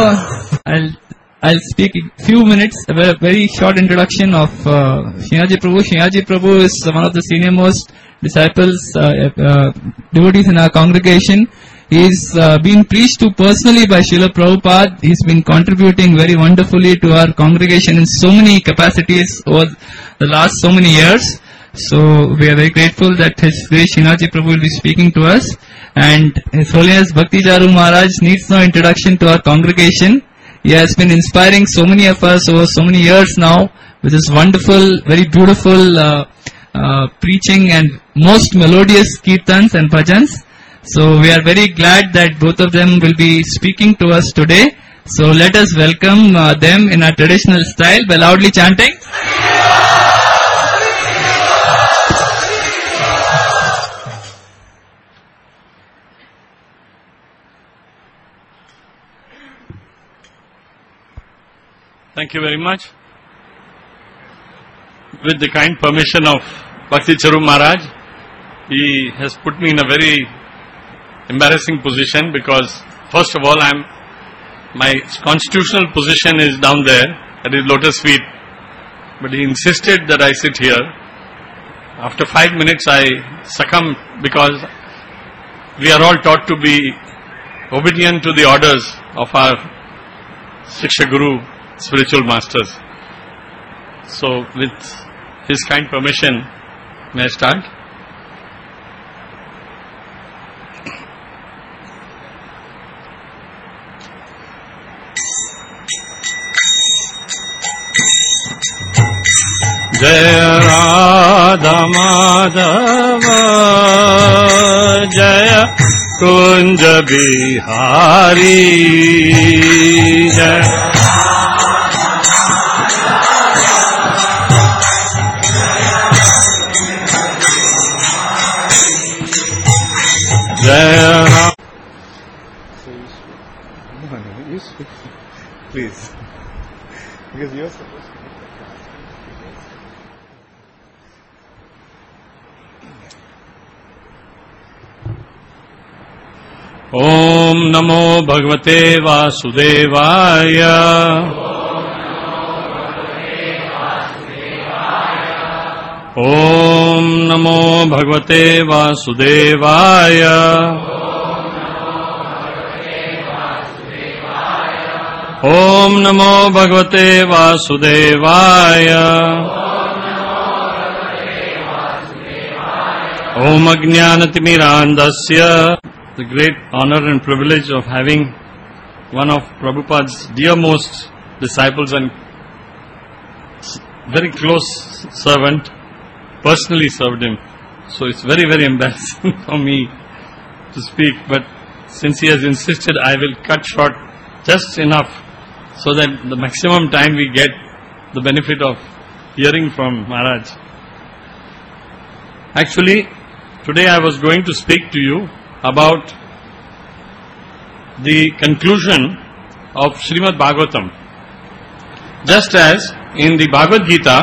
I'll speak a few minutes, a very short introduction of Srinathji Prabhu. Srinathji Prabhu is one of the senior most disciples, devotees in our congregation. He's been preached to personally by Srila Prabhupada. He's been contributing very wonderfully to our congregation in so many capacities over the last so many years. So we are very grateful that His Grace Srinathji Prabhu will be speaking to us. And His Holiness Bhakti Jaru Maharaj needs no introduction to our congregation. He has been inspiring so many of us over so many years now with his wonderful, very beautiful preaching and most melodious kirtans and bhajans. So we are very glad that both of them will be speaking to us today. So let us welcome them in our traditional style by loudly chanting. Thank you very much. With the kind permission of Bhakti Charu Maharaj, he has put me in a very embarrassing position because, first of all, my constitutional position is down there at his lotus feet, but he insisted that I sit here. After 5 minutes, I succumbed because we are all taught to be obedient to the orders of our Shiksha Guru, spiritual masters. So with his kind permission, may I start? Jaya Radha Madhava Jaya Kunja Bihari Jaya Jaya You speak, please, because you are supposed to. Om Namo Bhagavate Vasudevaya. Om Namo Bhagavate Vasudevaya. Om Namo Bhagavate Vasudevaya. Om Ajnanatimirandasya. The great honor and privilege of having one of Prabhupada's dearmost disciples and very close servant, personally served him. So it's very, very embarrassing for me to speak, but since he has insisted, I will cut short just enough so that the maximum time we get the benefit of hearing from Maharaj. Actually, today I was going to speak to you about the conclusion of Srimad Bhagavatam. Just as in the Bhagavad Gita,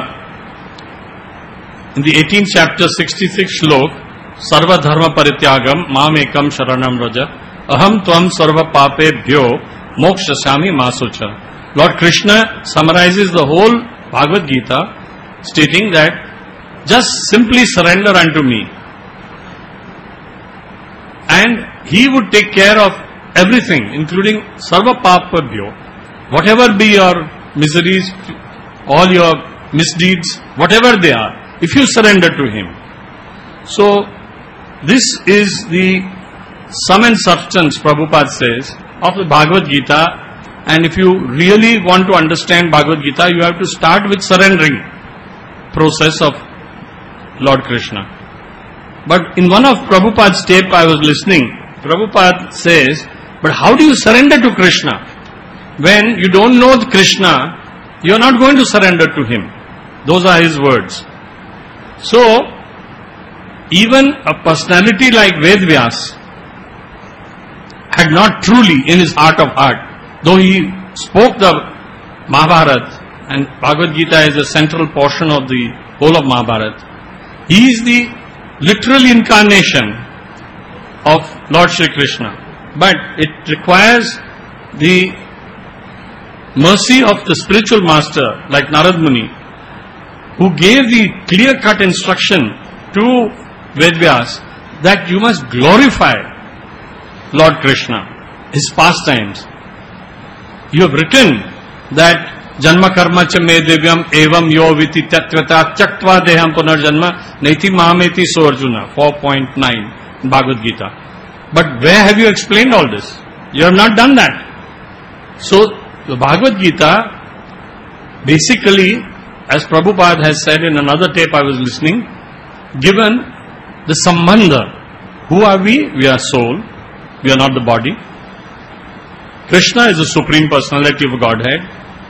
in the 18th chapter, 66th shlok, Sarva Dharma Parityagam Mam Ekam Sharanam Raja Aham Tvam Sarva Papebhyo Mokshasami Masocha. Lord Krishna summarizes the whole Bhagavad Gita, stating that just simply surrender unto me, and He would take care of everything, including Sarva Papabhyo. Whatever be your miseries, all your misdeeds, whatever they are, if you surrender to Him. So, this is the sum and substance, Prabhupada says, of the Bhagavad Gita. And if you really want to understand Bhagavad Gita, you have to start with surrendering process of Lord Krishna. But in one of Prabhupada's tape I was listening, Prabhupada says, but how do you surrender to Krishna? When you don't know Krishna, you are not going to surrender to Him. Those are His words. So, even a personality like Ved Vyas had not truly in his heart of heart, though he spoke the Mahabharata, and Bhagavad Gita is a central portion of the whole of Mahabharata, he is the literal incarnation of Lord Shri Krishna. But it requires the mercy of the spiritual master like Narad Muni, who gave the clear-cut instruction to Vedvyas that you must glorify Lord Krishna, His pastimes. You have written that Janma karma cha me divyam evam yo viti tatvata chaktva deham punarjanma naiti mahameti so Arjuna 4.9 in Bhagavad Gita. But where have you explained all this? You have not done that. So the Bhagavad Gita basically, as Prabhupada has said in another tape I was listening, given the sambandha. Who are we? We are soul. We are not the body. Krishna is the Supreme Personality of Godhead.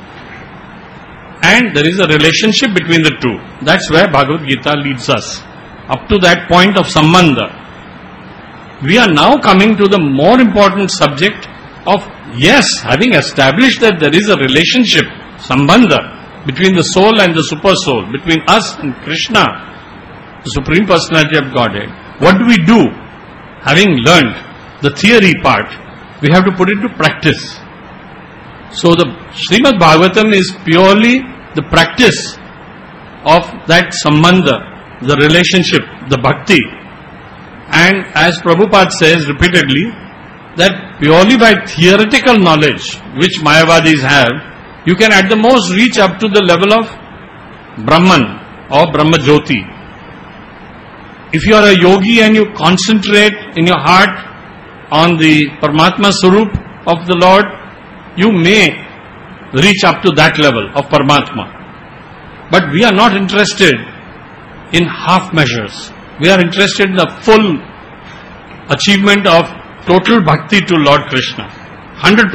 And there is a relationship between the two. That's where Bhagavad Gita leads us. Up to that point of sambandha. We are now coming to the more important subject of, yes, having established that there is a relationship, sambandha, between the soul and the super soul, between us and Krishna, the Supreme Personality of Godhead. What do we do? Having learned the theory part, we have to put it to practice. So the Srimad Bhagavatam is purely the practice of that sambandha, the relationship, the bhakti. And as Prabhupada says repeatedly, that purely by theoretical knowledge, which Mayavadis have, you can at the most reach up to the level of Brahman or Brahma Jyoti. If you are a yogi and you concentrate in your heart on the Paramatma Swarup of the Lord, you may reach up to that level of Paramatma. But we are not interested in half measures. We are interested in the full achievement of total bhakti to Lord Krishna. 100%.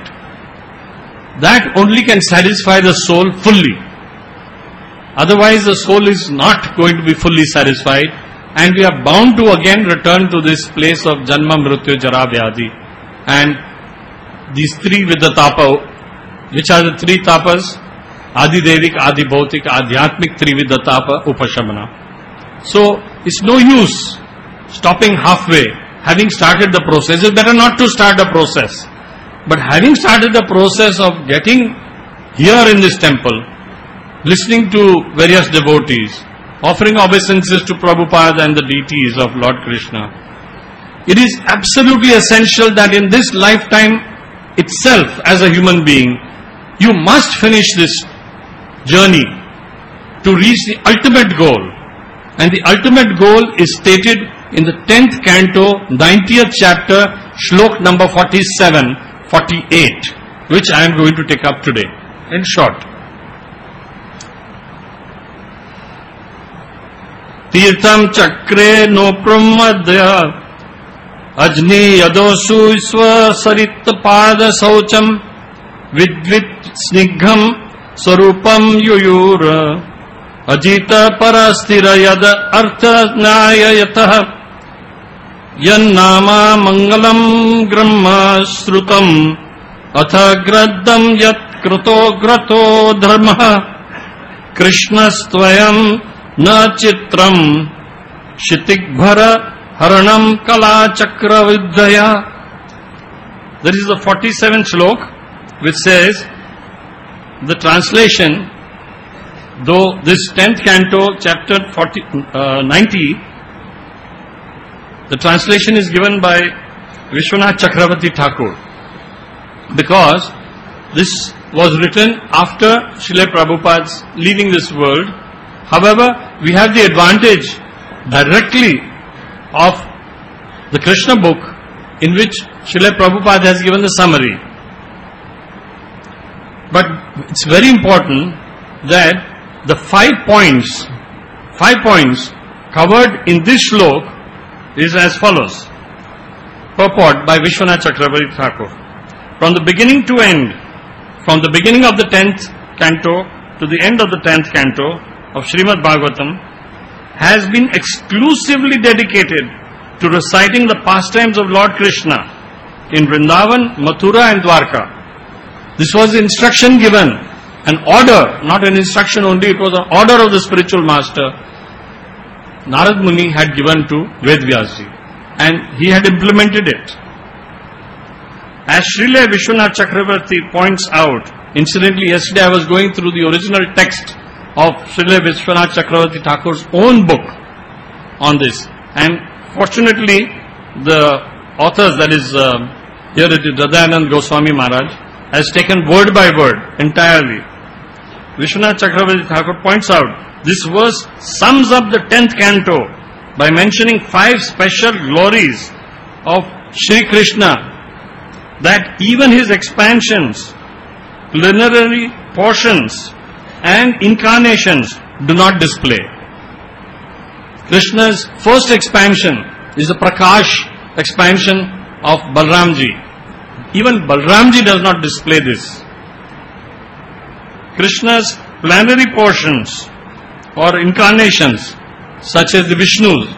That only can satisfy the soul fully. Otherwise the soul is not going to be fully satisfied, and we are bound to again return to this place of Janma, Mrityu, Jara, Vyadhi. And these three Vidatapa, which are the three tapas, Adi Devik, Adi Bhautik, Adhyatmik Trividatapa Upashamana. So it's no use stopping halfway, having started the process. It's better not to start the process. But having started the process of getting here in this temple, listening to various devotees, offering obeisances to Prabhupada and the deities of Lord Krishna, it is absolutely essential that in this lifetime itself, as a human being, you must finish this journey to reach the ultimate goal. And the ultimate goal is stated in the 10th canto, 90th chapter, shlok number 47, 48, which I am going to take up today, in short. Tirtham chakre no pramadya ajni yadosu iswa sarit pada saucham vidvit snigham sarupam yuyura ajita parastira yad artha nayayatah yannama mangalam gramma srutam atha graddam yat krato grato dharma krishnastvayam na chitram shitikbhara haranam kala chakra vidyaya. There is the 47th slok which says, the translation, though this 10th canto, chapter 90, the translation is given by Vishwanath Chakravarti Thakur, because this was written after Srila Prabhupada's leaving this world. However, we have the advantage directly of the Krishna book, in which Srila Prabhupada has given the summary. But it's very important that the 5 points covered in this shlok is as follows. Purport by Vishwanath Chakravarti Thakur. From the beginning to end, from the beginning of the 10th canto to the end of the 10th canto of Srimad Bhagavatam, has been exclusively dedicated to reciting the pastimes of Lord Krishna in Vrindavan, Mathura and Dwarka. This was the instruction given, an order, not an instruction only, it was an order of the spiritual master Narad Muni had given to Vedvyasji, and he had implemented it. As Srila Vishwanath Chakravarti points out, Incidentally, yesterday I was going through the original text of Srila Vishwanath Chakravarti Thakur's own book on this. And fortunately, the authors, that is, here it is Hridayanand Goswami Maharaj, has taken word by word entirely. Vishwanath Chakravarti Thakur points out, this verse sums up the 10th canto by mentioning 5 special glories of Shri Krishna, that even his expansions, plenary portions and incarnations do not display. Krishna's first expansion is the Prakash expansion of Balramji. Even Balramji does not display this. Krishna's plenary portions or incarnations, such as the Vishnus,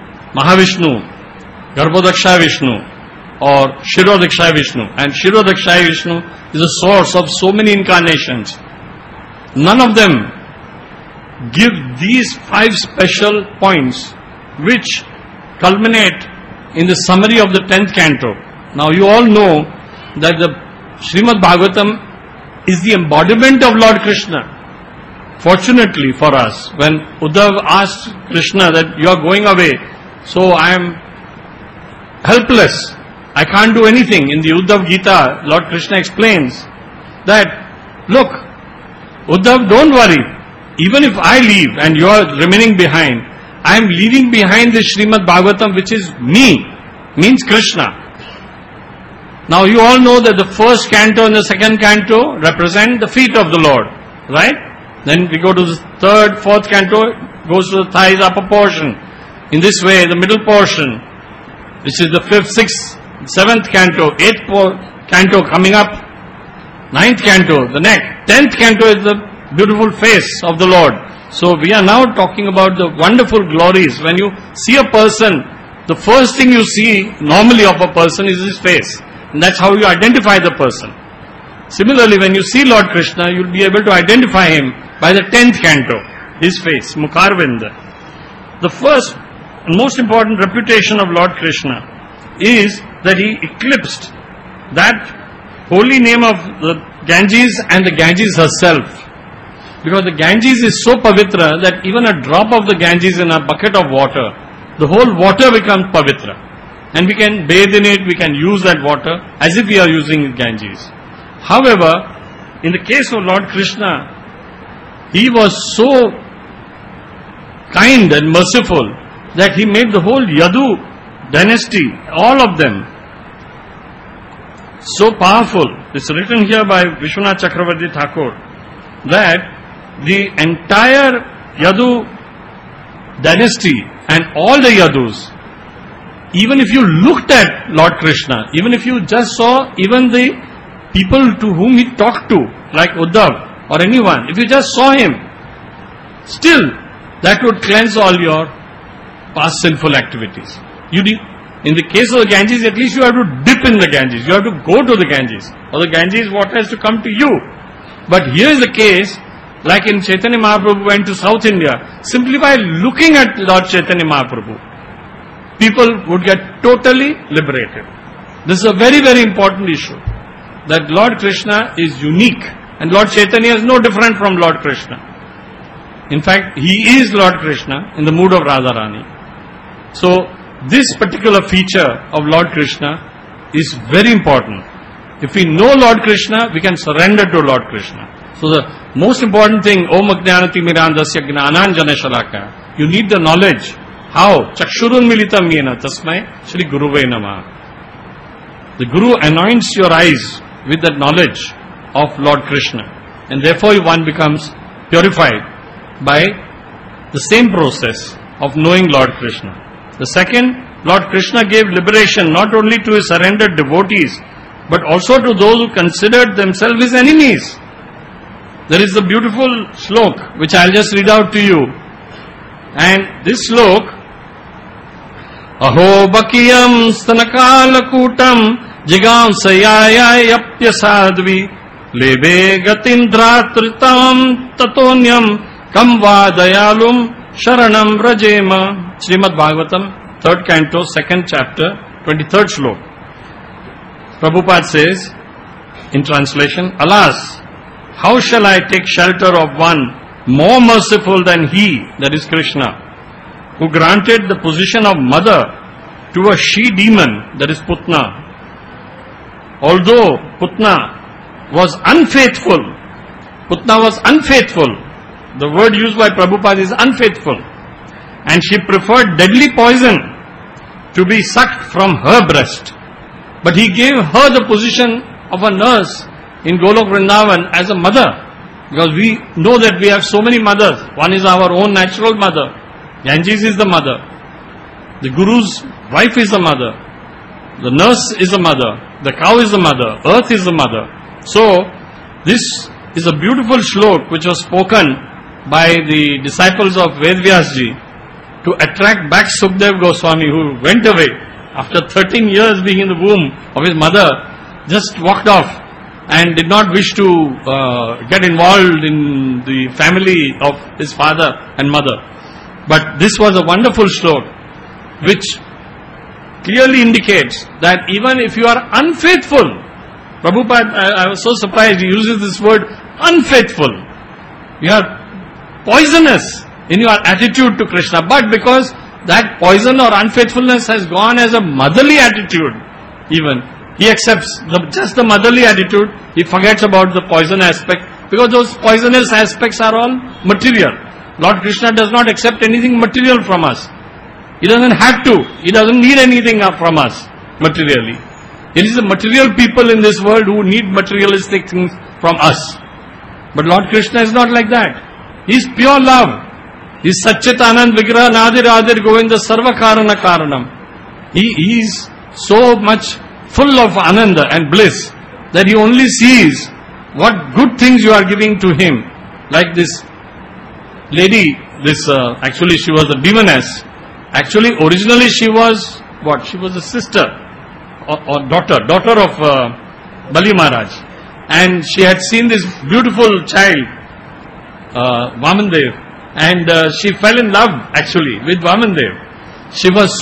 Mahavishnu, Garbhodakshaya Vishnu, or Shirodakshaya Vishnu. And Shirodakshaya Vishnu is the source of so many incarnations. None of them give these 5 special points which culminate in the summary of the 10th canto. Now you all know that the Srimad Bhagavatam is the embodiment of Lord Krishna. Fortunately for us, when Uddhav asked Krishna that you are going away, so I am helpless, I can't do anything. In the Uddhav Gita, Lord Krishna explains that, look, Uddhav, don't worry. Even if I leave and you are remaining behind, I am leaving behind the Srimad Bhagavatam, which is me, means Krishna. Now you all know that the first canto and the second canto represent the feet of the Lord, right? Then we go to the third, fourth canto, goes to the thighs, upper portion. In this way, the middle portion, which is the 5th, 6th, 7th canto, 8th canto coming up, 9th canto, the neck, 10th canto is the beautiful face of the Lord. So we are now talking about the wonderful glories. When you see a person, the first thing you see normally of a person is his face. And that's how you identify the person. Similarly, when you see Lord Krishna, you'll be able to identify him by the 10th canto, his face, Mukharvinda. The first and most important reputation of Lord Krishna is that he eclipsed that holy name of the Ganges and the Ganges herself. Because the Ganges is so pavitra that even a drop of the Ganges in a bucket of water, the whole water becomes pavitra. And we can bathe in it, we can use that water as if we are using Ganges. However, in the case of Lord Krishna, he was so kind and merciful that he made the whole Yadu dynasty, all of them, so powerful. It's written here by Vishwanath Chakravarti Thakur that the entire Yadu dynasty and all the Yadus, even if you looked at Lord Krishna, even if you just saw even the people to whom he talked to, like Uddhav or anyone, if you just saw him, still that would cleanse all your past sinful activities. In the case of the Ganges, at least you have to dip in the Ganges. You have to go to the Ganges. Or the Ganges water has to come to you. But here is the case, like in Chaitanya Mahaprabhu went to South India, simply by looking at Lord Chaitanya Mahaprabhu, people would get totally liberated. This is a very, very important issue. That Lord Krishna is unique. And Lord Chaitanya is no different from Lord Krishna. In fact, he is Lord Krishna in the mood of Radharani. So, this particular feature of Lord Krishna is very important. If we know Lord Krishna, we can surrender to Lord Krishna. So the most important thing, Om Ajnanati Mirandasya Gnananjana Shalaka, you need the knowledge. How? Chakshurun Militam Yena Tasmai Shri Guruve Namah. The Guru anoints your eyes with that knowledge of Lord Krishna. And therefore one becomes purified by the same process of knowing Lord Krishna. The second, Lord Krishna gave liberation not only to his surrendered devotees, but also to those who considered themselves his enemies. There is a beautiful slok which I'll just read out to you. And this slok, Aho Bakiyam Stanakala Kutam Jigam Sayayayapya Sadvi Lebe Gatindra Tritam Tatonyam Kamva Dayalum Sharanam Rajema. Srimad Bhagavatam, 3rd canto, 2nd chapter, 23rd slok. Prabhupada says, in translation, alas, how shall I take shelter of one more merciful than he, that is Krishna, who granted the position of mother to a she-demon, that is Putna. Although Putna was unfaithful, the word used by Prabhupada is unfaithful, and she preferred deadly poison to be sucked from her breast. But he gave her the position of a nurse in Golok Vrindavan as a mother, because we know that we have so many mothers. One is our own natural mother. Ganges is the mother. The Guru's wife is the mother. The nurse is the mother. The cow is the mother. Earth is the mother. So, this is a beautiful shlok which was spoken by the disciples of Vedvyasji to attract back Sukdev Goswami, who went away after 13 years being in the womb of his mother, just walked off and did not wish to get involved in the family of his father and mother. But this was a wonderful shlok which clearly indicates that even if you are unfaithful, Prabhupada, I was so surprised, he uses this word unfaithful. You are poisonous in your attitude to Krishna, but because that poison or unfaithfulness has gone as a motherly attitude, even, he accepts just the motherly attitude, he forgets about the poison aspect, because those poisonous aspects are all material. Lord Krishna does not accept anything material from us. He doesn't have to. He doesn't need anything from us materially. It is the material people in this world who need materialistic things from us. But Lord Krishna is not like that. He is pure love. He is Satchitanand Vigraha Nadir Adir Govinda Sarva Karana Karanam. He is so much full of ananda and bliss that he only sees what good things you are giving to him. Like this lady, actually she was a demoness. Actually, originally she was what? She was a sister or daughter of Bali Maharaj. And she had seen this beautiful child, Vamandev, and she fell in love actually with Vamandev. She was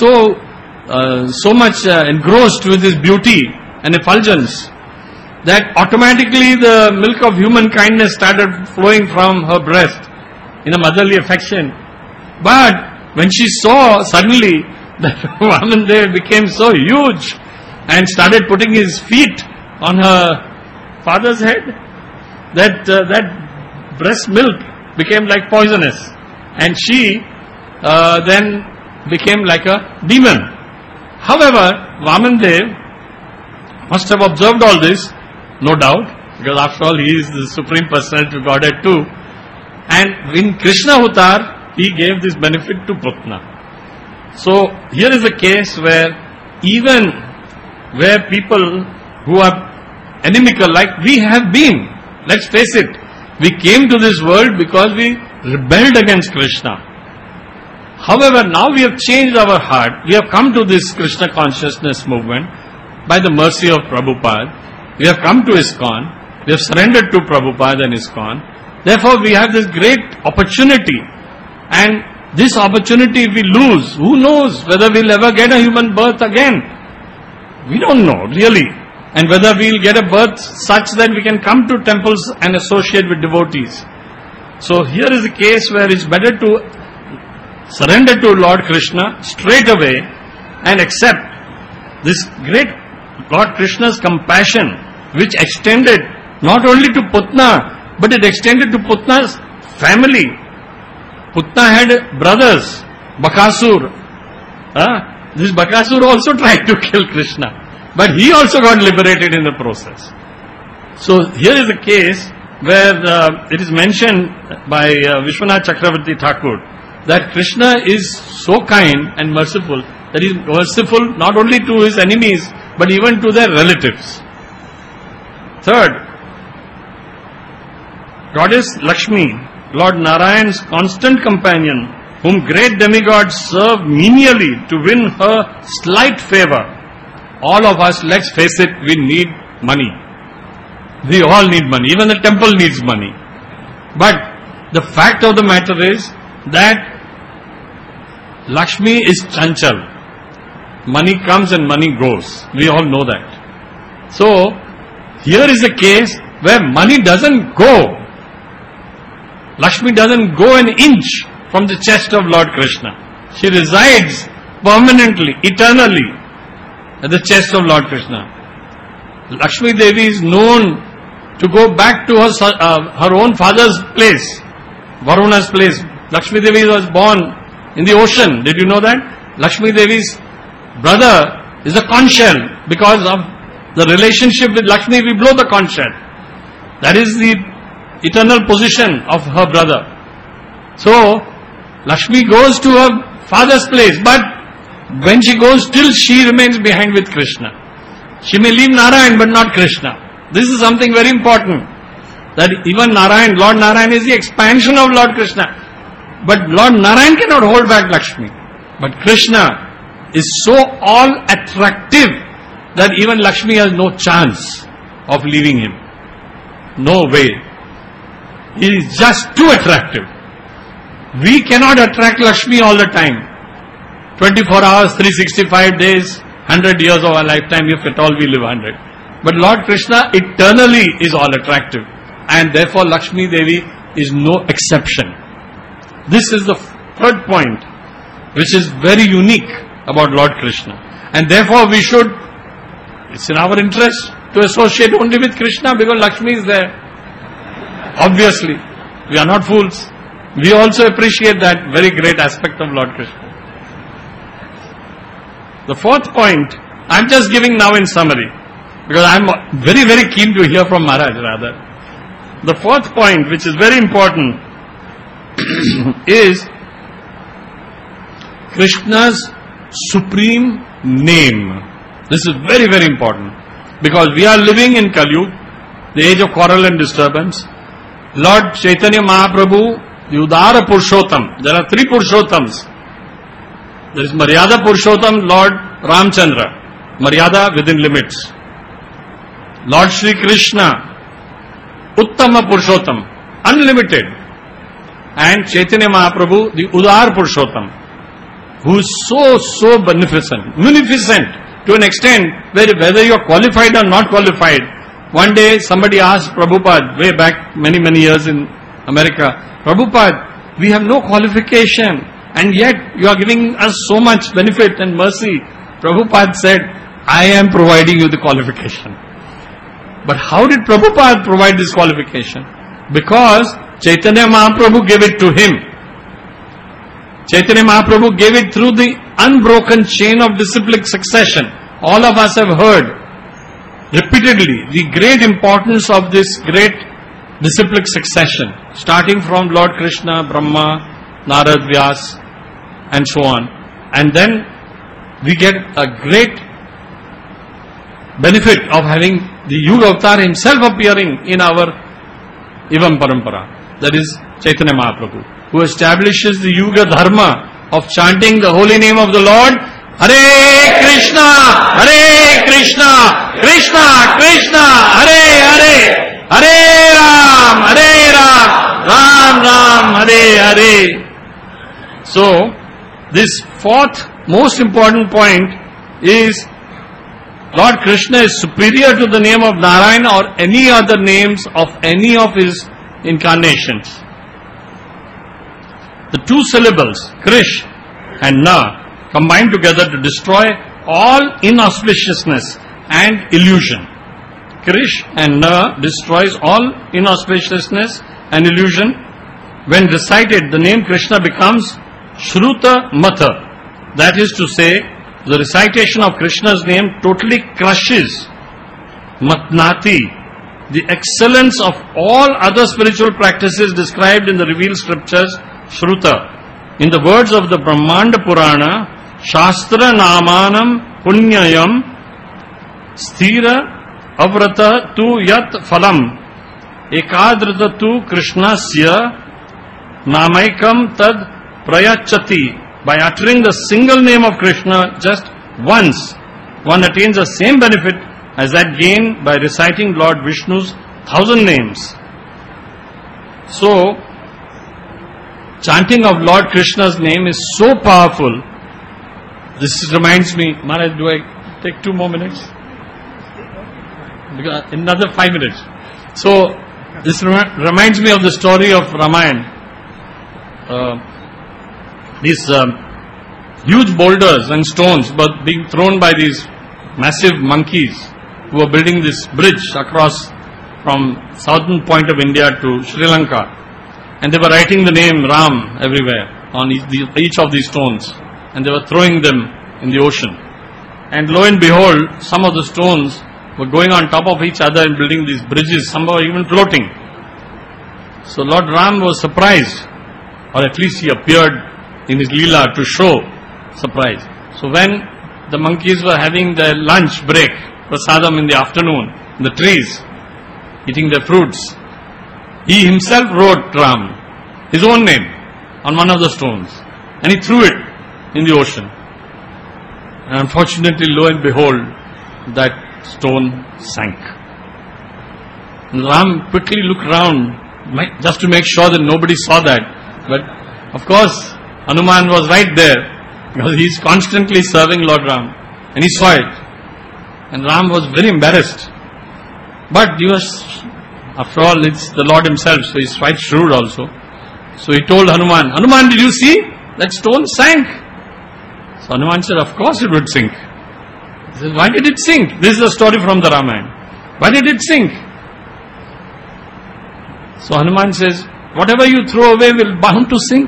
so much engrossed with his beauty and effulgence that automatically the milk of human kindness started flowing from her breast in a motherly affection. But when she saw suddenly that Vamandev became so huge and started putting his feet on her father's head, that breast milk became like poisonous, and she then became like a demon. However, Vamandev must have observed all this, no doubt, because after all he is the Supreme Personality of Godhead too, and in Krishna Avatar he gave this benefit to Putna. So here is a case where even where people who are inimical, like we have been, let's face it, we came to this world because we rebelled against Krishna. However, now we have changed our heart, we have come to this Krishna consciousness movement by the mercy of Prabhupada. We have come to ISKCON, we have surrendered to Prabhupada and ISKCON. Therefore, we have this great opportunity. And this opportunity if we lose, who knows whether we'll ever get a human birth again? We don't know, really. And whether we'll get a birth such that we can come to temples and associate with devotees. So here is a case where it's better to surrender to Lord Krishna straight away and accept this great Lord Krishna's compassion, which extended not only to Putna, but it extended to Putna's family. Putna had brothers, Bakasur. This Bakasur also tried to kill Krishna, but he also got liberated in the process. So here is a case where it is mentioned by Vishwanath Chakravarti Thakur that Krishna is so kind and merciful that he is merciful not only to his enemies but even to their relatives. Third, Goddess Lakshmi, Lord Narayan's constant companion, whom great demigods serve menially to win her slight favor. All of us, let's face it, we need money. We all need money. Even the temple needs money. But the fact of the matter is that Lakshmi is chanchal. Money comes and money goes. We all know that. So, here is a case where money doesn't go. Lakshmi doesn't go an inch from the chest of Lord Krishna. She resides permanently, eternally at the chest of Lord Krishna. Lakshmi Devi is known to go back to her own father's place, Varuna's place. Lakshmi Devi was born in the ocean. Did you know that? Lakshmi Devi's brother is a conch shell. Because of the relationship with Lakshmi, we blow the conch shell. That is the eternal position of her brother. So, Lakshmi goes to her father's place, but when she goes, still she remains behind with Krishna. She may leave Narayan, but not Krishna. This is something very important. That even Narayan, Lord Narayan is the expansion of Lord Krishna. But Lord Narayan cannot hold back Lakshmi. But Krishna is so all attractive that even Lakshmi has no chance of leaving him. No way. He is just too attractive. We cannot attract Lakshmi all the time. 24 hours, 365 days, 100 years of our lifetime, if at all we live 100. But Lord Krishna eternally is all attractive. And therefore Lakshmi Devi is no exception. This is the third point, which is very unique about Lord Krishna. And therefore we should, it's in our interest to associate only with Krishna because Lakshmi is there. Obviously, we are not fools. We also appreciate that very great aspect of Lord Krishna. The fourth point, I am just giving now in summary, because I am very, very keen to hear from Maharaj rather. The fourth point, which is very important, is Krishna's supreme name. This is very, very important, because we are living in Kali Yuga, the age of quarrel and disturbance. Lord Chaitanya Mahaprabhu, the Udara Purushottam, there are three Purushottams. There is Maryada Purushottam, Lord Ramchandra, Maryada within limits. Lord Shri Krishna, Uttama Purushottam, unlimited. And Chaitanya Mahaprabhu, the Udar Purushottam, who is so beneficent to an extent where whether you are qualified or not qualified. One day somebody asked Prabhupada, way back many years in America, Prabhupada, we have no qualification and yet you are giving us so much benefit and mercy. Prabhupada said, I am providing you the qualification. But how did Prabhupada provide this qualification? Because Chaitanya Mahaprabhu gave it to him. Chaitanya Mahaprabhu gave it through the unbroken chain of disciplic succession. All of us have heard repeatedly the great importance of this great disciplic succession, starting from Lord Krishna, Brahma, Narad, Vyas, and so on. And then we get a great benefit of having the Yuga Avatar himself appearing in our Ivam Parampara. That is Chaitanya Mahaprabhu, who establishes the Yuga Dharma of chanting the holy name of the Lord, Hare Krishna, Krishna Krishna, Hare Hare, Hare Ram, Ram Ram, Hare Hare. So, this fourth most important point is Lord Krishna is superior to the name of Narayan or any other names of any of his incarnations. The two syllables, Krish and Na, combine together to destroy all inauspiciousness and illusion. Krish and Na destroys all inauspiciousness and illusion. When recited, the name Krishna becomes Shruta Matha. That is to say, the recitation of Krishna's name totally crushes Matnati, the excellence of all other spiritual practices described in the revealed scriptures, Shruta. In the words of the Brahmanda Purana, Shastra Namanam Punyayam Sthira Avrata Tu Yat Phalam Ekadrata Tu Krishnasya Namaikam Tad Prayachati. By uttering the single name of Krishna just once, one attains the same benefit as that gained by reciting Lord Vishnu's 1,000 names. So, chanting of Lord Krishna's name is so powerful. This reminds me, Maharaj, do I take 2 more minutes? Another 5 minutes. So, this reminds me of the story of Ramayana. These huge boulders and stones were being thrown by these massive monkeys who were building this bridge across from southern point of India to Sri Lanka. And they were writing the name Ram everywhere on each of these stones. And they were throwing them in the ocean. And lo and behold, some of the stones were going on top of each other and building these bridges. Some were even floating. So Lord Ram was surprised, or at least he appeared in his Leela to show surprise. So when the monkeys were having their lunch break, prasadam in the afternoon, in the trees, eating their fruits, he himself wrote Ram, his own name, on one of the stones, and he threw it in the ocean. And unfortunately, lo and behold, that stone sank. And Ram quickly looked round just to make sure that nobody saw that. But of course, Hanuman was right there because he is constantly serving Lord Ram, and he saw it. And Ram was very embarrassed. But he was, after all, it's the Lord himself, so he's quite shrewd also. So he told Hanuman, Hanuman, did you see? That stone sank. So Hanuman said, of course it would sink. He said, why did it sink? This is a story from the Ramayana. Why did it sink? So Hanuman says, whatever you throw away will bound to sink.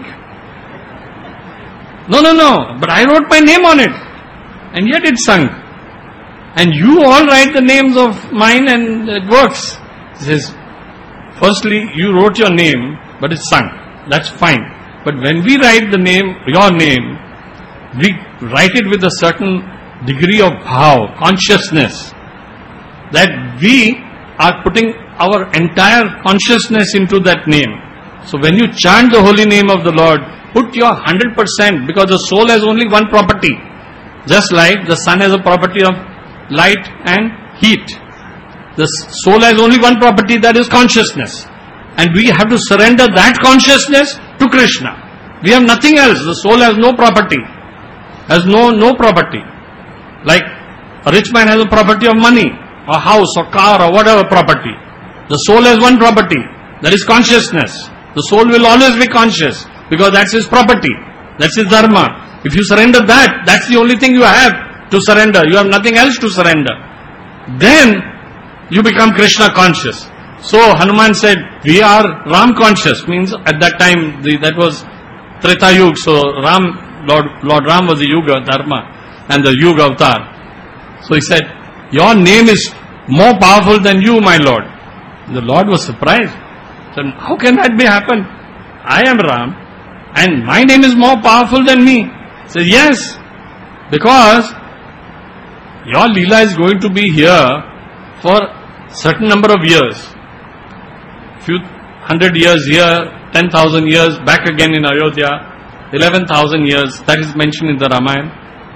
No, but I wrote my name on it. And yet it sunk. And you all write the names of mine and it works. He says, firstly, you wrote your name, but it sunk. That's fine. But when we write the name, your name, we write it with a certain degree of bhav, consciousness, that we are putting our entire consciousness into that name. So when you chant the holy name of the Lord, put your 100%, because the soul has only one property. Just like the sun has a property of light and heat. The soul has only one property, that is consciousness. And we have to surrender that consciousness to Krishna. We have nothing else. The soul has no property. Has no property. Like a rich man has a property of money, or house, or car, or whatever property. The soul has one property, that is consciousness. The soul will always be conscious, because that's his property. That's his dharma. If you surrender that, that's the only thing you have to surrender. You have nothing else to surrender. Then you become Krishna conscious. So Hanuman said, we are Ram conscious, means at that time, that was Treta Yuga, so Lord Ram was the Yuga, Dharma, and the Yuga avatar. So he said, your name is more powerful than you, my Lord. The Lord was surprised. He said, how can that be happen? I am Ram, and my name is more powerful than me. He said, yes, because your Leela is going to be here for certain number of years. Few 100 years here, 10,000 years back again in Ayodhya, 11,000 years, that is mentioned in the Ramayana.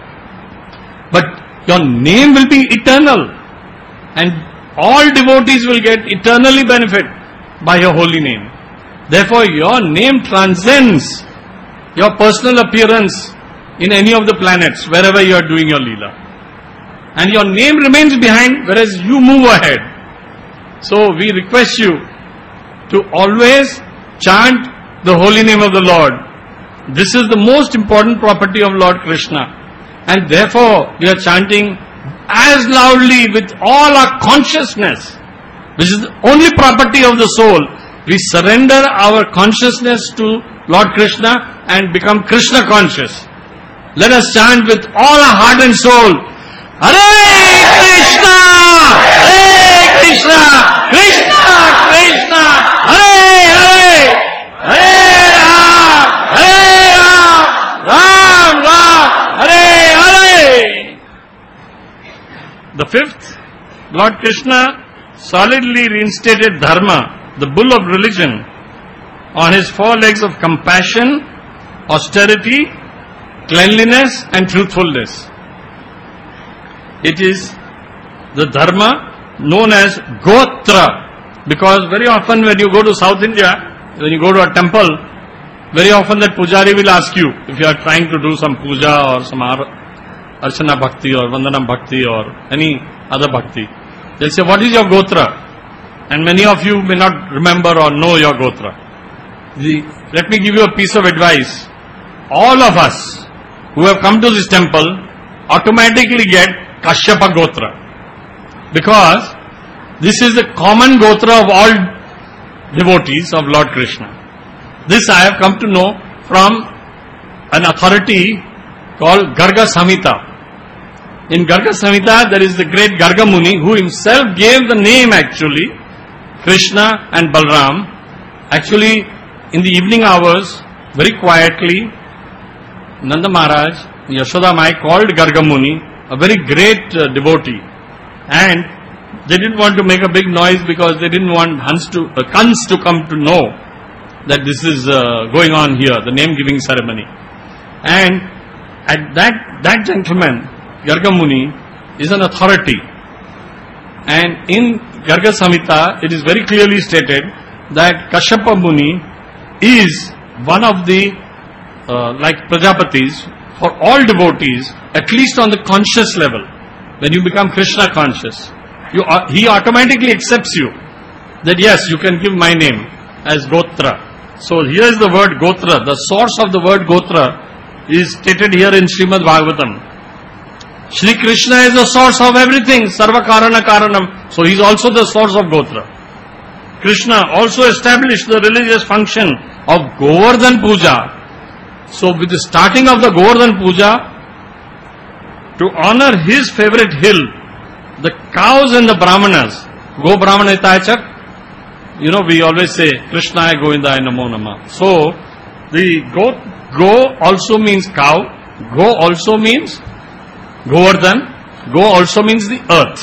But your name will be eternal, and all devotees will get eternally benefit by your holy name. Therefore, your name transcends your personal appearance in any of the planets, wherever you are doing your Leela. And your name remains behind, whereas you move ahead. So, we request you to always chant the holy name of the Lord. This is the most important property of Lord Krishna. And therefore, we are chanting as loudly with all our consciousness, which is the only property of the soul. We surrender our consciousness to Lord Krishna and become Krishna conscious. Let us chant with all our heart and soul, Hare Krishna, Hare Krishna, Krishna Krishna, Hare Hare, Hare Ram, Hare Ram, Ram Ram, Hare Hare. The fifth, Lord Krishna solidly reinstated Dharma, the bull of religion, on his four legs of compassion, austerity, cleanliness and truthfulness. It is the Dharma known as Gotra, because very often when you go to South India, when you go to a temple, very often that pujari will ask you, if you are trying to do some puja or some Archana Bhakti or Vandana Bhakti or any other Bhakti, they'll say, what is your Gotra? and many of you may not remember or know your Gotra. Let me give you a piece of advice. All of us who have come to this temple automatically get Kashyapa Gotra, because this is the common Gotra of all devotees of Lord Krishna. This I have come to know from an authority called Garga Samhita. In Garga Samhita there is the great Garga Muni who himself gave the name actually Krishna and Balram. Actually in the evening hours, very quietly, Nanda Maharaj, Yashoda Mai called Garga Muni, a very great devotee, and they didn't want to make a big noise because they didn't want Kans to come to know that this is going on here, the name giving ceremony. And at that gentleman, Garga Muni, is an authority. And in Garga Samhita, it is very clearly stated that Kashyapa Muni is one of the, like Prajapatis, for all devotees, at least on the conscious level. When you become Krishna conscious, he automatically accepts you, that yes, you can give my name as Gotra. So here is the word Gotra. The source of the word Gotra is stated here in Srimad Bhagavatam. Shri Krishna is the source of everything, Sarva Karana Karanam. So he is also the source of Gotra. Krishna also established the religious function of Govardhan Puja. So with the starting of the Govardhan Puja, to honor his favorite hill, the cows and the Brahmanas, Go Brahmanitayachak, we always say, Krishnaya Govindaya Namo Namah. So, the Go also means cow, Go also means Govardhan, Go also means the earth,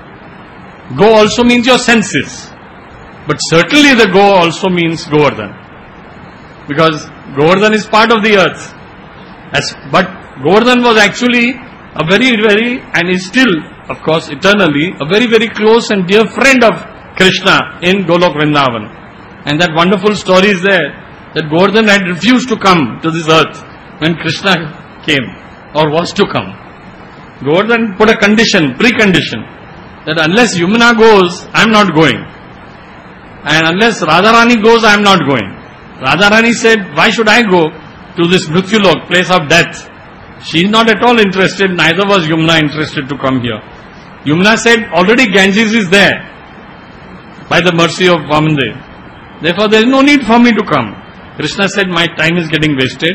Go also means your senses. But certainly the Go also means Govardhan, because Govardhan is part of the earth. But Govardhan was actually a very, very, and is still, of course, eternally, a very, very close and dear friend of Krishna in Golok Vrindavan. And that wonderful story is there, that Govardhan had refused to come to this earth when Krishna came, or was to come. Govardhan put a condition, precondition, that unless Yamuna goes, I am not going. And unless Radharani goes, I am not going. Radharani said, why should I go to this Mrityulok, place of death? She is not at all interested, neither was Yamuna interested to come here. Yamuna said, already Ganges is there, by the mercy of Vamandev. Therefore there is no need for me to come. Krishna said, my time is getting wasted.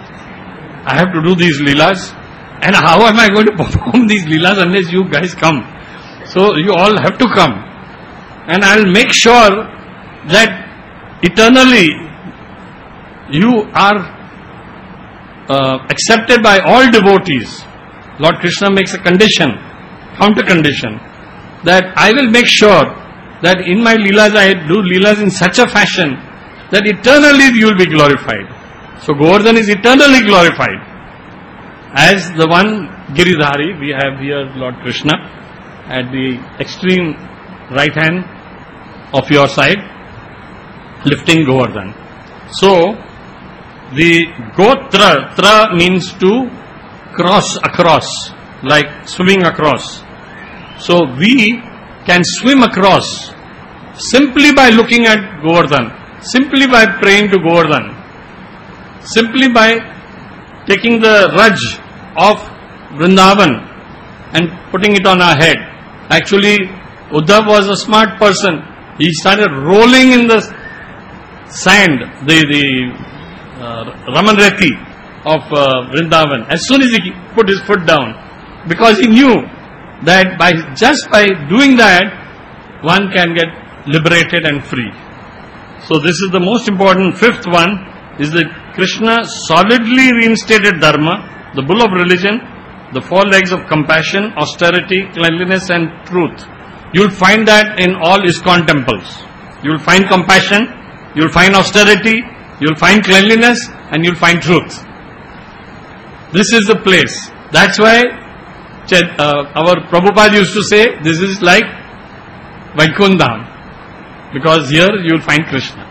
I have to do these leelas. And how am I going to perform these leelas unless you guys come? So you all have to come. And I will make sure that eternally you are accepted by all devotees. Lord Krishna makes a condition, counter condition, that I will make sure that in my leelas I do leelas in such a fashion that eternally you will be glorified. So Govardhan is eternally glorified as the one Giridhari. We have here Lord Krishna at the extreme right hand of your side, lifting Govardhan. So the Gotra, Tra means to cross across, like swimming across. So we can swim across simply by looking at Govardhan, simply by praying to Govardhan, simply by taking the Raj of Vrindavan and putting it on our head. Actually, Uddhav was a smart person. He started rolling in the sand, the Raman Reti of Vrindavan, as soon as he put his foot down, because he knew that just by doing that, one can get liberated and free. So this is the most important. Fifth one is that Krishna solidly reinstated Dharma, the bull of religion, the four legs of compassion, austerity, cleanliness and truth. You will find that in all ISKCON temples. You will find compassion, you will find austerity, you will find cleanliness, and you will find truth. This is the place. That's why our Prabhupada used to say, this is like Vaikundham, because here you will find Krishna.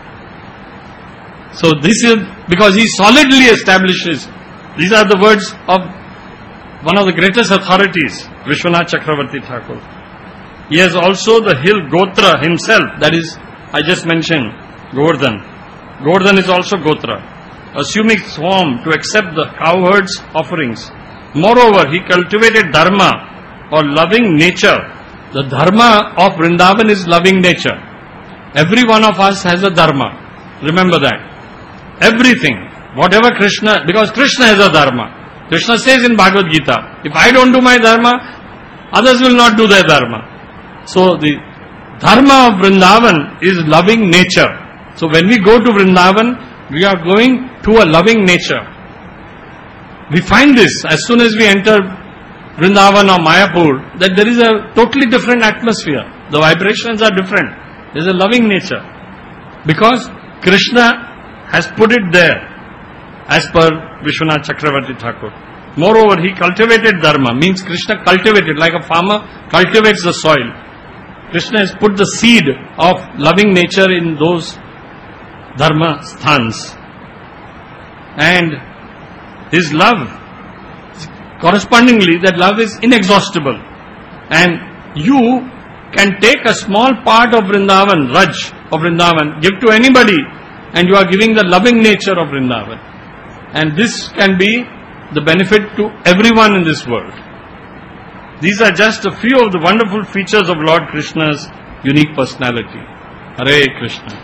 So this is because he solidly establishes. These are the words of one of the greatest authorities, Vishwanath Chakravarti Thakur. he has also the hill Gotra himself, that is, I just mentioned, Govardhan. Govardhan is also Gotra, assuming form to accept the cowherd's offerings. Moreover, he cultivated dharma or loving nature. The dharma of Vrindavan is loving nature. Every one of us has a dharma. Remember that. Everything, whatever Krishna, because Krishna has a dharma. Krishna says in Bhagavad Gita, if I don't do my dharma, others will not do their dharma. So the dharma of Vrindavan is loving nature. So when we go to Vrindavan, we are going to a loving nature. We find this as soon as we enter Vrindavan or Mayapur, that there is a totally different atmosphere. The vibrations are different. There is a loving nature. Because Krishna has put it there, as per Vishwanath Chakravarti Thakur. Moreover, he cultivated dharma, means Krishna cultivated, like a farmer cultivates the soil. Krishna has put the seed of loving nature in those dharma sthans. And his love, correspondingly, that love is inexhaustible. And you can take a small part of Vrindavan, Raj of Vrindavan, give to anybody, and you are giving the loving nature of Vrindavan. And this can be the benefit to everyone in this world. These are just a few of the wonderful features of Lord Krishna's unique personality. Hare Krishna.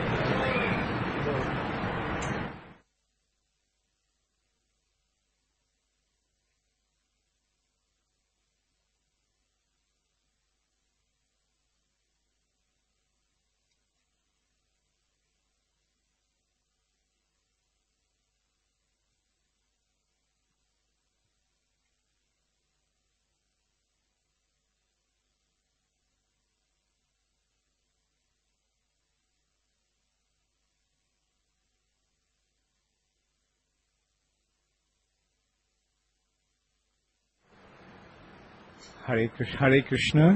Hare Krishna. Hare Krishna.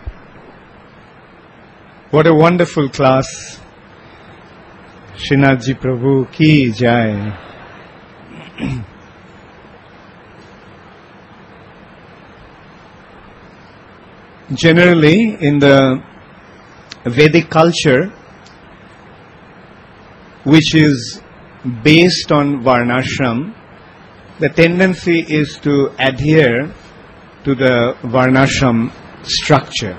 What a wonderful class. Srinathji Prabhu ki jai. Generally, in the Vedic culture, which is based on Varnashram, the tendency is to adhere to the Varnashram structure.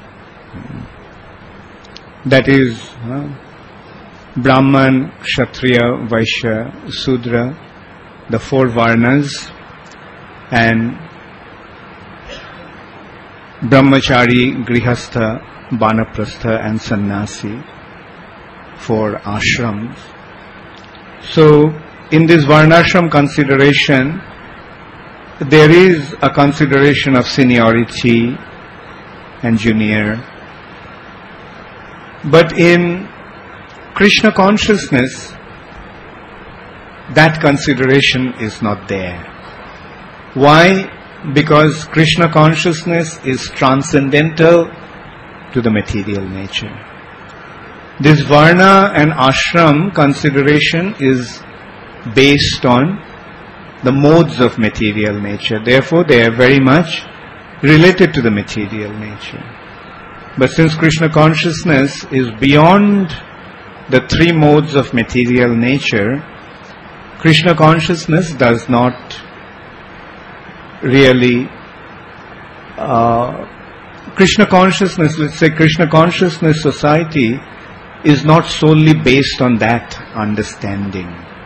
That is, Brahman, Kshatriya, Vaishya, Sudra, the four Varnas, and Brahmachari, Grihastha, Banaprastha and Sannyasi, four ashrams. So, in this Varnashram consideration, there is a consideration of seniority and junior. But in Krishna consciousness, that consideration is not there. Why? Because Krishna consciousness is transcendental to the material nature. This Varna and Ashram consideration is based on the modes of material nature. Therefore, they are very much related to the material nature. But since Krishna consciousness is beyond the three modes of material nature, Krishna consciousness does not really Krishna consciousness, let's say Krishna consciousness society is not solely based on that understanding.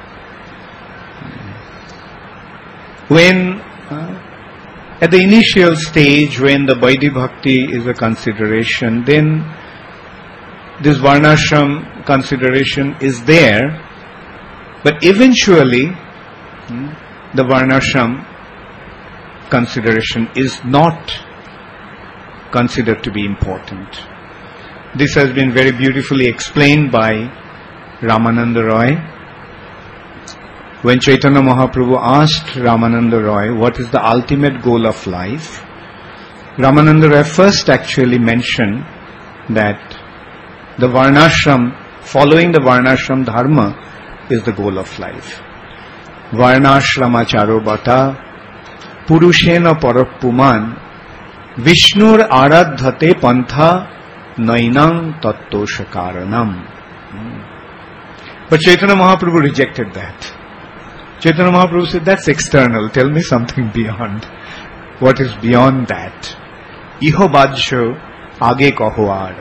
When at the initial stage, when the Vaidhi Bhakti is a consideration, then this Varnashram consideration is there, but eventually the Varnashram consideration is not considered to be important. This has been very beautifully explained by Ramananda Roy. When Chaitanya Mahaprabhu asked Ramananda Roy what is the ultimate goal of life, Ramananda Roy first actually mentioned that the Varnashram, following the Varnashram dharma is the goal of life. Varnashrama charobata purushena parapuman Vishnur aradhate pantha nainam tattosha karanam. But Chaitanya Mahaprabhu rejected that. Chaitanya Mahaprabhu said, that's external, tell me something beyond. What is beyond that? Iho bajjo age kahoar.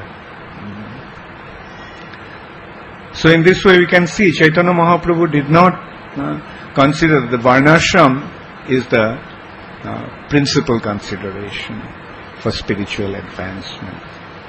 So in this way we can see Chaitanya Mahaprabhu did not consider the Varnashram is the principal consideration for spiritual advancement.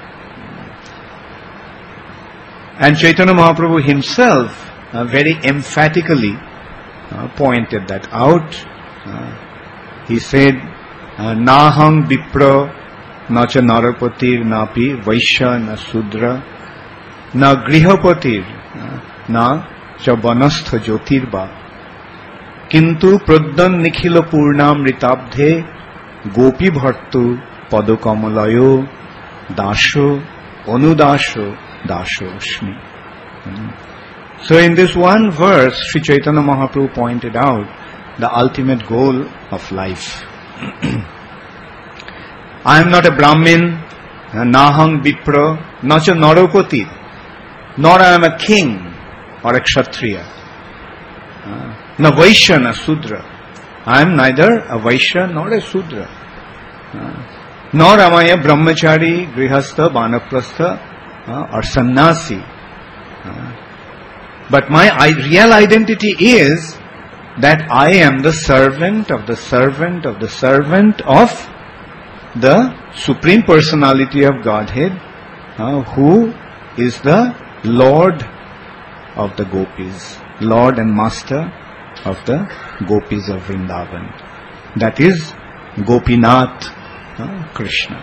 And Chaitanya Mahaprabhu himself very emphatically pointed that out. He said, Nahang Vipra na cha narapatir napi vaishya na sudra na grihapatir na cha vanastha jyotirva kintu praddan nikhila purnamritabdhe gopi bhartu padokamalayo dasho anudasho dasho ashmi. So in this one verse, Sri Chaitanya Mahaprabhu pointed out the ultimate goal of life. I am not a Brahmin, nahang vipra, not a naropati, nor I am a king or a kshatriya, na vaishya na sudra. I am neither a vaishya nor a sudra, nor am I a brahmachari, grihastha, vanaprastha, or sannyasi. But my real identity is that I am the servant of the servant of the servant of the Supreme Personality of Godhead, who is the Lord of the Gopis, Lord and Master of the Gopis of Vrindavan. That is Gopinath Krishna.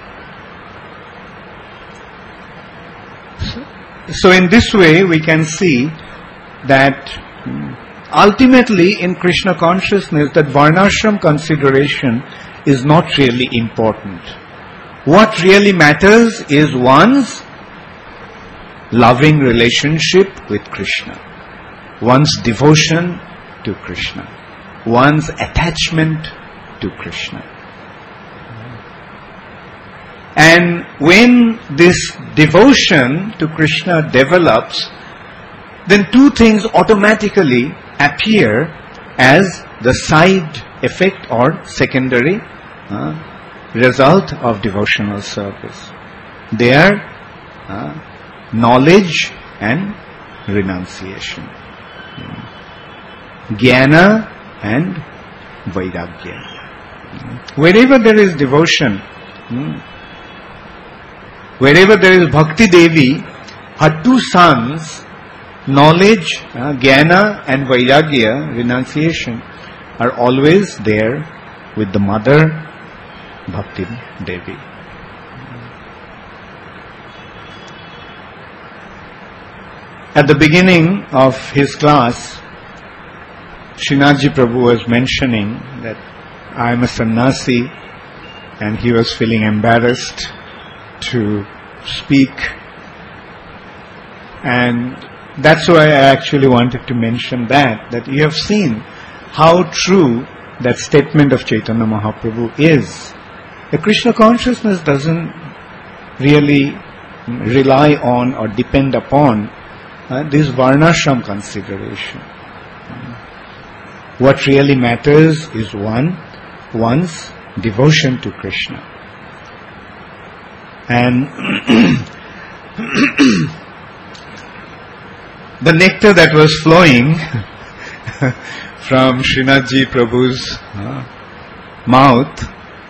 So in this way we can see that ultimately in Krishna consciousness that Varnashram consideration is not really important. What really matters is one's loving relationship with Krishna, one's devotion to Krishna, one's attachment to Krishna. And when this devotion to Krishna develops, then two things automatically appear as the side effect or secondary result of devotional service. They are knowledge and renunciation, jnana and vairagya. Wherever there is devotion, wherever there is Bhakti Devi, her two sons, knowledge, jnana and vairagya, renunciation, are always there with the mother, Bhakti Devi. At the beginning of his class, Srinathji Prabhu was mentioning that I am a sannyasi, and he was feeling embarrassed to speak, and that's why I actually wanted to mention that you have seen how true that statement of Chaitanya Mahaprabhu is. The Krishna consciousness doesn't really rely on or depend upon this Varnashram consideration. What really matters is one's devotion to Krishna. And the nectar that was flowing from Srinathji Prabhu's mouth,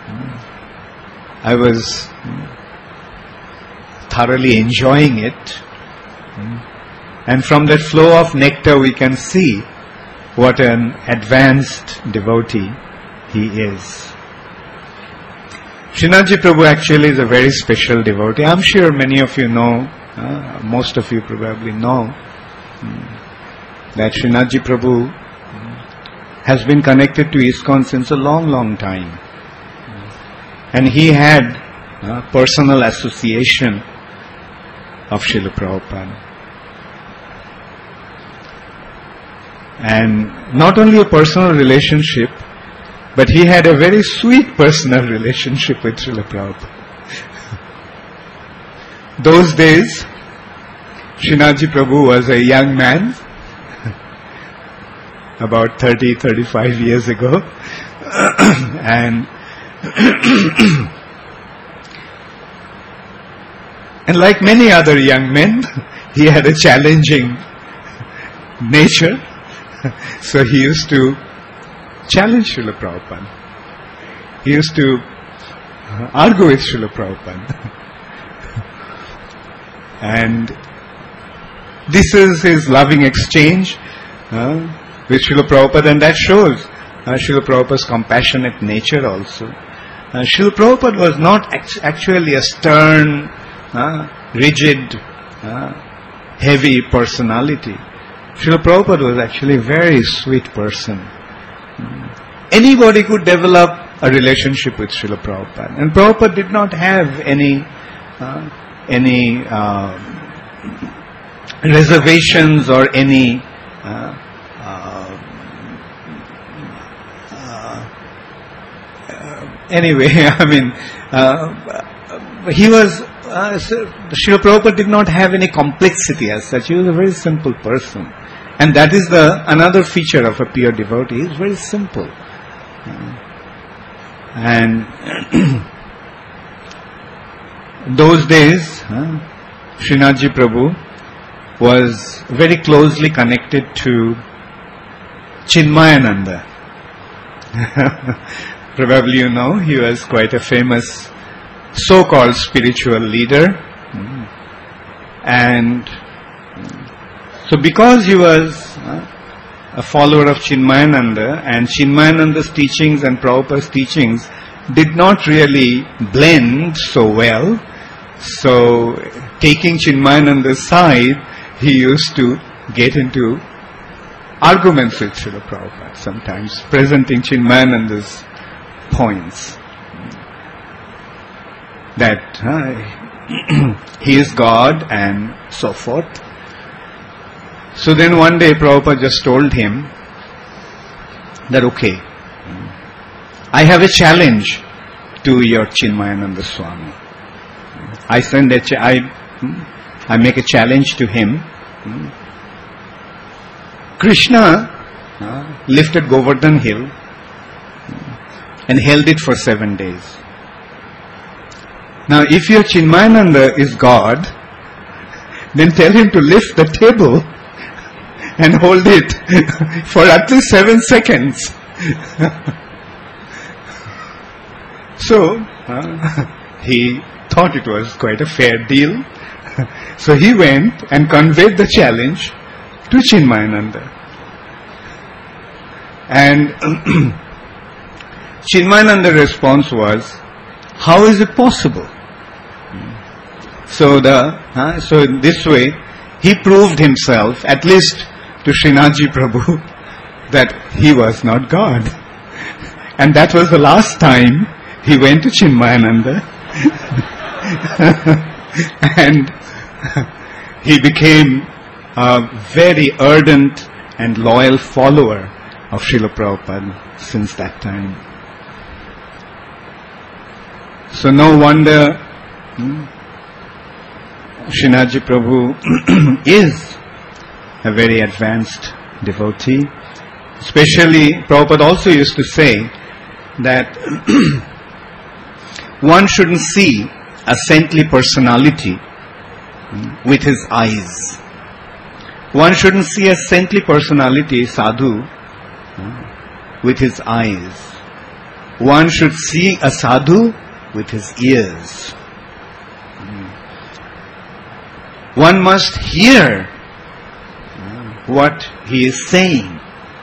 I was thoroughly enjoying it. And from that flow of nectar we can see what an advanced devotee he is. Srinathji Prabhu actually is a very special devotee. I'm sure many of you know, most of you probably know, that Srinathji Prabhu has been connected to ISKCON since a long, long time. And he had personal association of Srila Prabhupada. And not only a personal relationship, But he had a very sweet personal relationship with Srila Prabhupada. Those days, Srinathji Prabhu was a young man, about 35 years ago, and and like many other young men, he had a challenging nature, so he used to challenge Srila Prabhupada. He used to argue with Srila Prabhupada. And this is his loving exchange with Srila Prabhupada, and that shows Srila Prabhupada's compassionate nature also. Srila Prabhupada was not actually a stern, rigid, heavy personality. Srila Prabhupada was actually a very sweet person. Anybody could develop a relationship with Srila Prabhupada, and Prabhupada did not have any reservations or any anyway, I mean, he was Srila Prabhupada did not have any complexity as such. He was a very simple person, and that is another feature of a pure devotee. He is very simple, and those days, Srinathji Prabhu was very closely connected to Chinmayananda. Probably you know, he was quite a famous so-called spiritual leader. And so because he was a follower of Chinmayananda, and Chinmayananda's teachings and Prabhupada's teachings did not really blend so well, so taking Chinmayananda's side, he used to get into arguments with Srila Prabhupada, sometimes presenting Chinmayananda's points that he is God and so forth. So then one day Prabhupada just told him that, okay, I have a challenge to your Chinmayananda Swami. I make a challenge to him. Krishna lifted Govardhan hill and held it for 7 days. Now, if your Chinmayananda is God, then tell him to lift the table and hold it for at least 7 seconds. So, he thought it was quite a fair deal. So he went and conveyed the challenge to Chinmayananda. And Chinmayananda's response was, how is it possible? So in this way, he proved himself, at least to Srinathji Prabhu, that he was not God. And that was the last time he went to Chinmayananda. And he became a very ardent and loyal follower of Srila Prabhupada since that time. So no wonder Srinathji Prabhu is a very advanced devotee. Especially, Prabhupada also used to say that one shouldn't see a saintly personality with his eyes. One shouldn't see a saintly personality, sadhu, with his eyes. One should see a sadhu with his ears. One must hear what he is saying.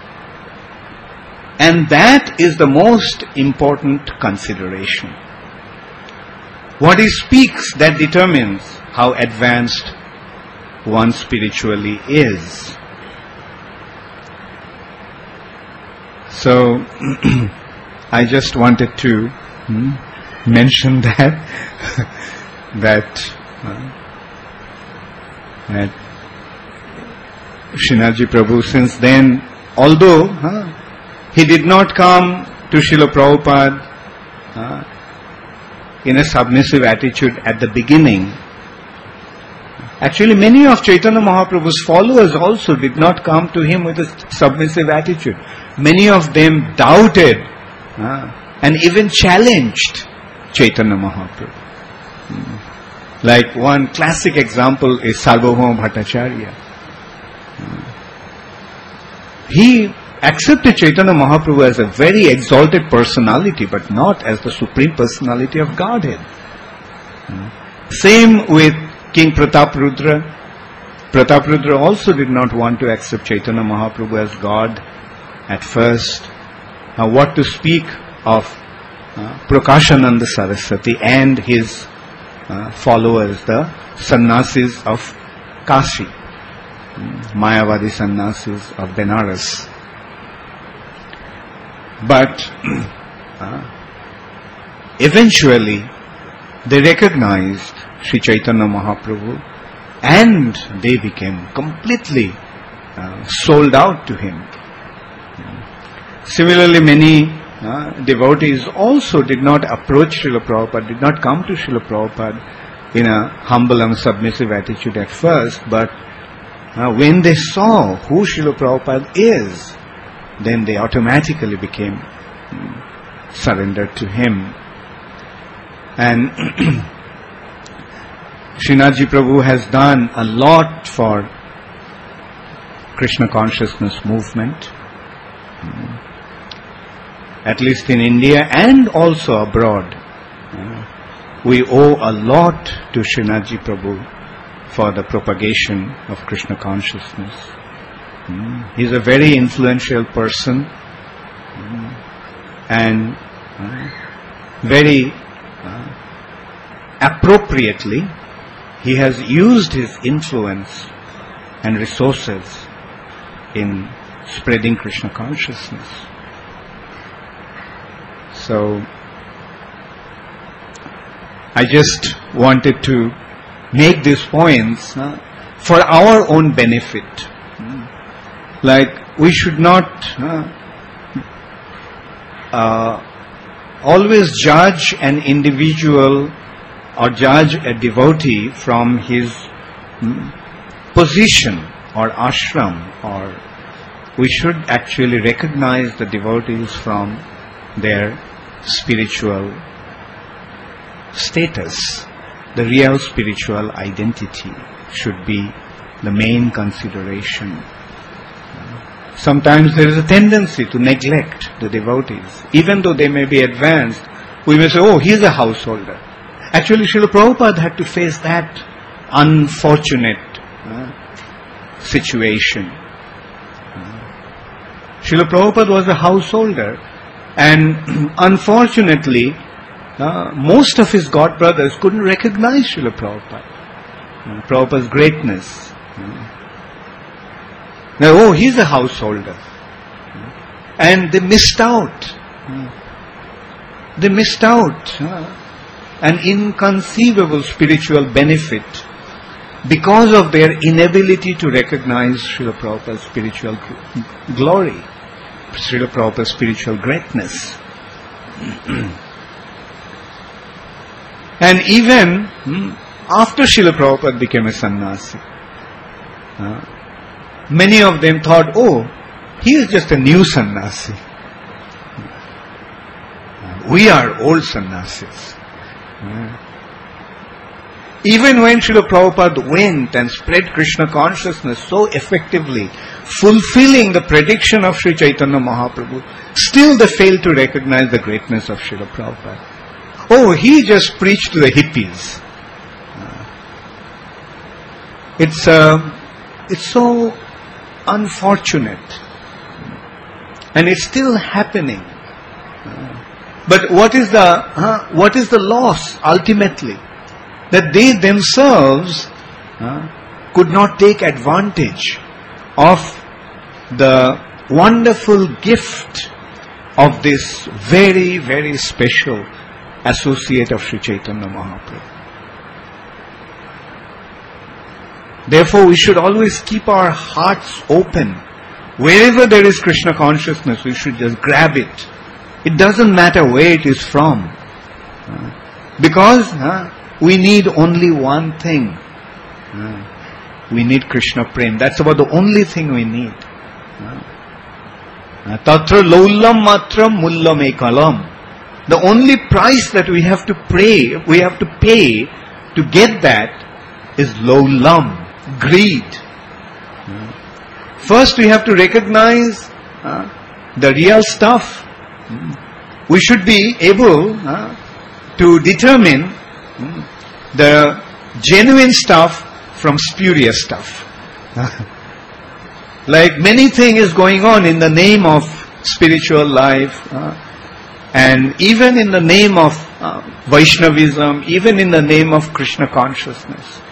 And that is the most important consideration. What he speaks, that determines how advanced one spiritually is. So, I just wanted to mention that Srinathji Prabhu, since then, although he did not come to Srila Prabhupada in a submissive attitude at the beginning. Actually, many of Chaitanya Mahaprabhu's followers also did not come to him with a submissive attitude. Many of them doubted and even challenged Chaitanya Mahaprabhu. Like one classic example is Sarvabhauma Bhattacharya. He accepted Chaitanya Mahaprabhu as a very exalted personality, but not as the Supreme Personality of Godhead. Same with King Prataprudra. Prataprudra also did not want to accept Chaitanya Mahaprabhu as God at first. Now what to speak of Prakashananda Saraswati and his followers, the sannyasis of Kashi, Mayavadi sannyasis of Benares. But eventually they recognized Sri Chaitanya Mahaprabhu and they became completely sold out to him. Similarly, many devotees also did not approach Srila Prabhupada, did not come to Srila Prabhupada in a humble and submissive attitude at first, but when they saw who Srila Prabhupada is, then they automatically became surrendered to him. And Srinathji Prabhu has done a lot for Krishna consciousness movement, at least in India and also abroad. We owe a lot to Srinathji Prabhu for the propagation of Krishna consciousness. He's a very influential person and very appropriately he has used his influence and resources in spreading Krishna consciousness. So I just wanted to make these points for our own benefit. Like we should not always judge an individual or judge a devotee from his position or ashram, or we should actually recognize the devotees from their spiritual status. The real spiritual identity should be the main consideration. Sometimes there is a tendency to neglect the devotees. Even though they may be advanced, we may say, oh, he is a householder. Actually, Srila Prabhupada had to face that unfortunate situation. Srila Prabhupada was a householder, and unfortunately, most of his god brothers couldn't recognize Srila Prabhupada, Prabhupada's greatness. Now, oh, he's a householder. And they missed out. They missed out an inconceivable spiritual benefit because of their inability to recognize Srila Prabhupada's spiritual glory, Srila Prabhupada's spiritual greatness. And even after Srila Prabhupada became a sannyasi, many of them thought, oh, he is just a new sannyasi. We are old sannyasis. Even when Srila Prabhupada went and spread Krishna consciousness so effectively, fulfilling the prediction of Sri Chaitanya Mahaprabhu, still they failed to recognize the greatness of Srila Prabhupada. Oh, he just preached to the hippies. It's so unfortunate, and it's still happening. But what is the loss ultimately? That they themselves could not take advantage of the wonderful gift of this very, very special associate of Sri Chaitanya Mahaprabhu. Therefore, we should always keep our hearts open. Wherever there is Krishna consciousness, we should just grab it It doesn't matter where it is from. Because we need only one thing. We need Krishna Prem. That's about the only thing we need. Tatra laulam matram mullam ekalam. The only price that we have to pay to get that is laulam, greed. First we have to recognize the real stuff. We should be able to determine the genuine stuff from spurious stuff. Like many things is going on in the name of spiritual life, and even in the name of Vaishnavism, even in the name of Krishna consciousness.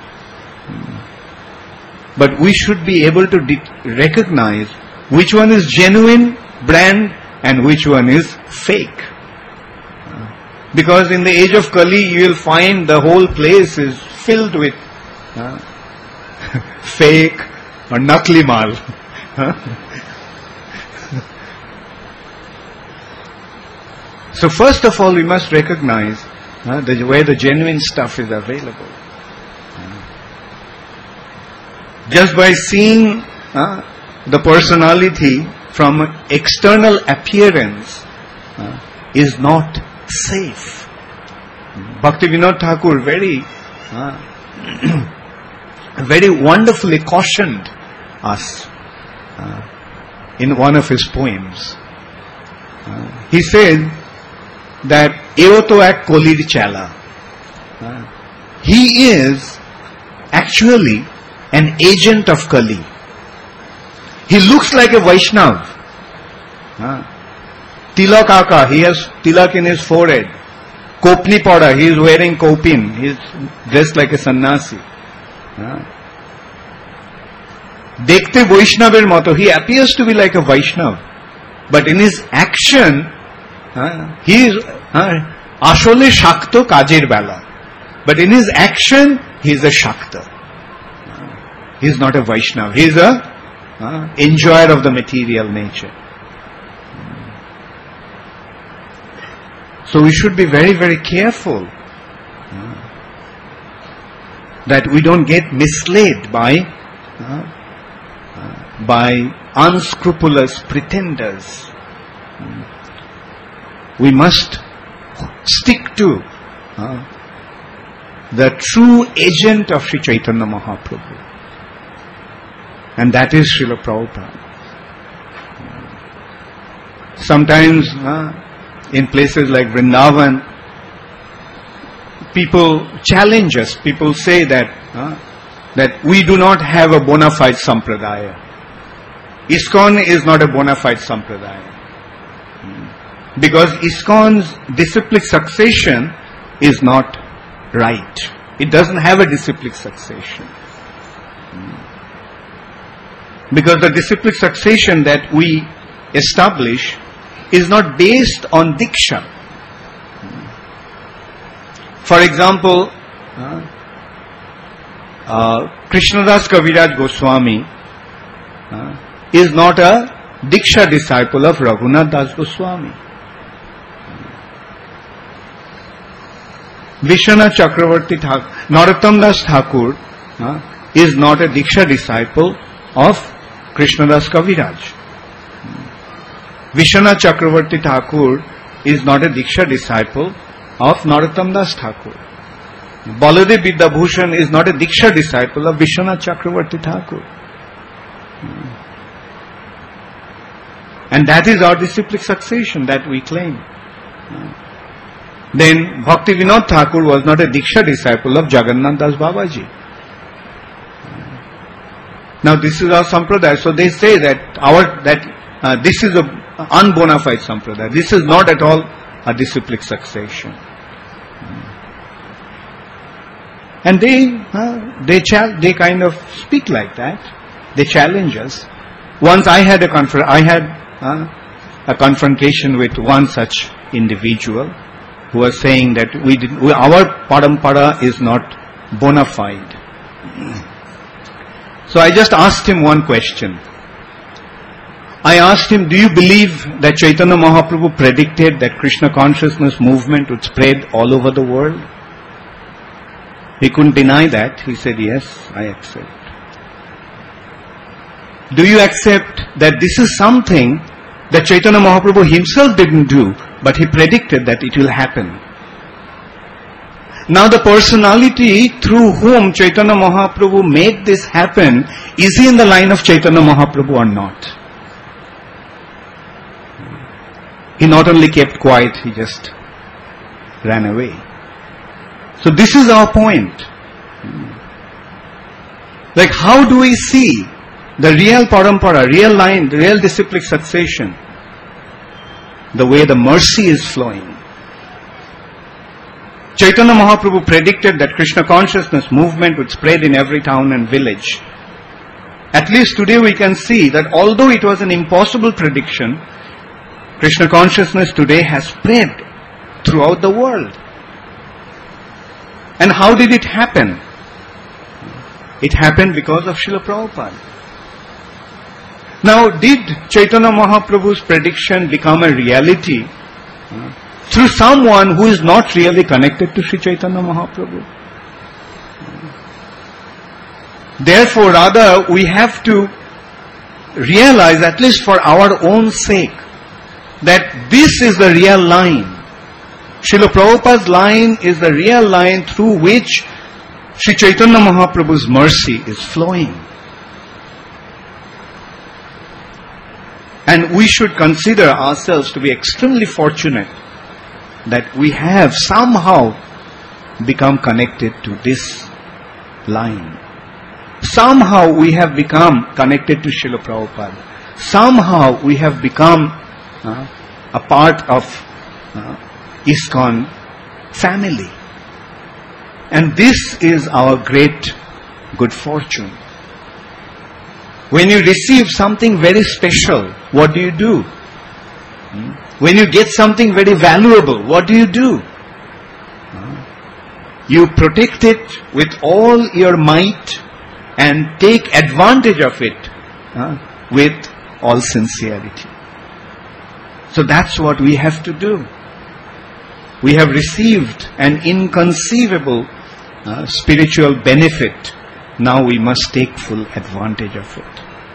But we should be able to recognize which one is genuine brand and which one is fake. Because in the age of Kali, you will find the whole place is filled with fake or nakli mal. So first of all, we must recognize where the genuine stuff is available. Just by seeing the personality from external appearance is not safe. Bhaktivinoda Thakur very wonderfully cautioned us in one of his poems. He said that Eoto ek kolir chala. He is actually an agent of Kali. He looks like a Vaishnav. Tilak aka, he has tilak in his forehead. Kopni pada, he is wearing kopin. He is dressed like a sannyasi. Dekhte Vaishnaver moto, he appears to be like a Vaishnav. But in his action, he is ashole shakto kajer bala. But in his action, he is a shakta. He is not a Vaishnav. He is a enjoyer of the material nature. So we should be very, very careful that we don't get misled by unscrupulous pretenders. We must stick to the true agent of Sri Chaitanya Mahaprabhu. And that is Srila Prabhupada. Sometimes in places like Vrindavan, people challenge us. People say that we do not have a bona fide sampradaya. ISKCON is not a bona fide sampradaya. Because ISKCON's disciplic succession is not right. It doesn't have a disciplic succession. Because the disciplic succession that we establish is not based on Diksha. For example, Krishnadas Kaviraj Goswami is not a Diksha disciple of Raghunath Das Goswami. Vishwanath Chakravarti Thakur, Narottam Das Thakur is not a Diksha disciple of Krishnadas Kaviraj. Vishwanath Chakravarti Thakur is not a Diksha disciple of Narottam Das Thakur. Baladev Vidyabhushan is not a Diksha disciple of Vishwanath Chakravarti Thakur. And that is our disciplic succession that we claim. Then Bhaktivinoda Thakur was not a Diksha disciple of Jagannath Das Babaji. Now this is our sampradaya. So they say that this is a unbona fide sampradaya. This is not at all a disciplic succession. And they kind of speak like that. They challenge us. Once I had a confrontation with one such individual who was saying that our parampara is not bona fide. So I just asked him one question. I asked him, do you believe that Chaitanya Mahaprabhu predicted that Krishna consciousness movement would spread all over the world? He couldn't deny that. He said, yes, I accept. Do you accept that this is something that Chaitanya Mahaprabhu himself didn't do, but he predicted that it will happen? Now the personality through whom Chaitanya Mahaprabhu made this happen, is he in the line of Chaitanya Mahaprabhu or not? He not only kept quiet, he just ran away. So this is our point. Like, how do we see the real parampara, real line, the real disciplic succession? The way the mercy is flowing. Chaitanya Mahaprabhu predicted that Krishna consciousness movement would spread in every town and village. At least today we can see that although it was an impossible prediction, Krishna consciousness today has spread throughout the world. And how did it happen? It happened because of Srila Prabhupada. Now, did Chaitanya Mahaprabhu's prediction become a reality through someone who is not really connected to Sri Chaitanya Mahaprabhu? Therefore, rather, we have to realize, at least for our own sake, that this is the real line. Srila Prabhupada's line is the real line through which Sri Chaitanya Mahaprabhu's mercy is flowing. And we should consider ourselves to be extremely fortunate that we have somehow become connected to this line. Somehow we have become connected to Srila Prabhupada. Somehow we have become a part of ISKCON family. And this is our great good fortune. When you receive something very special, what do? When you get something very valuable, what do? You protect it with all your might and take advantage of it with all sincerity. So that's what we have to do. We have received an inconceivable spiritual benefit. Now we must take full advantage of it.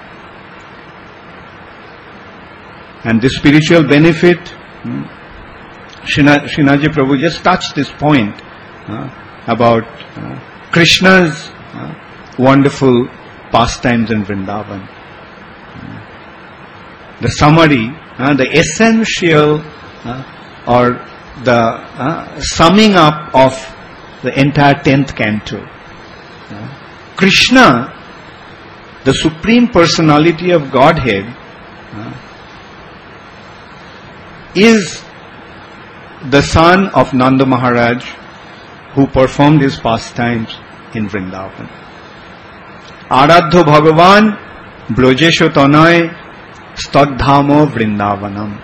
And this spiritual benefit, Srinathji Prabhu just touched this point about Krishna's wonderful pastimes in Vrindavan. The summary, the essential or the summing up of the entire 10th canto. Krishna, the Supreme Personality of Godhead, is the son of Nanda Maharaj, who performed his pastimes in Vrindavan. Aradhya Bhagavan Brojesho Tanay Stadhamo Vrindavanam.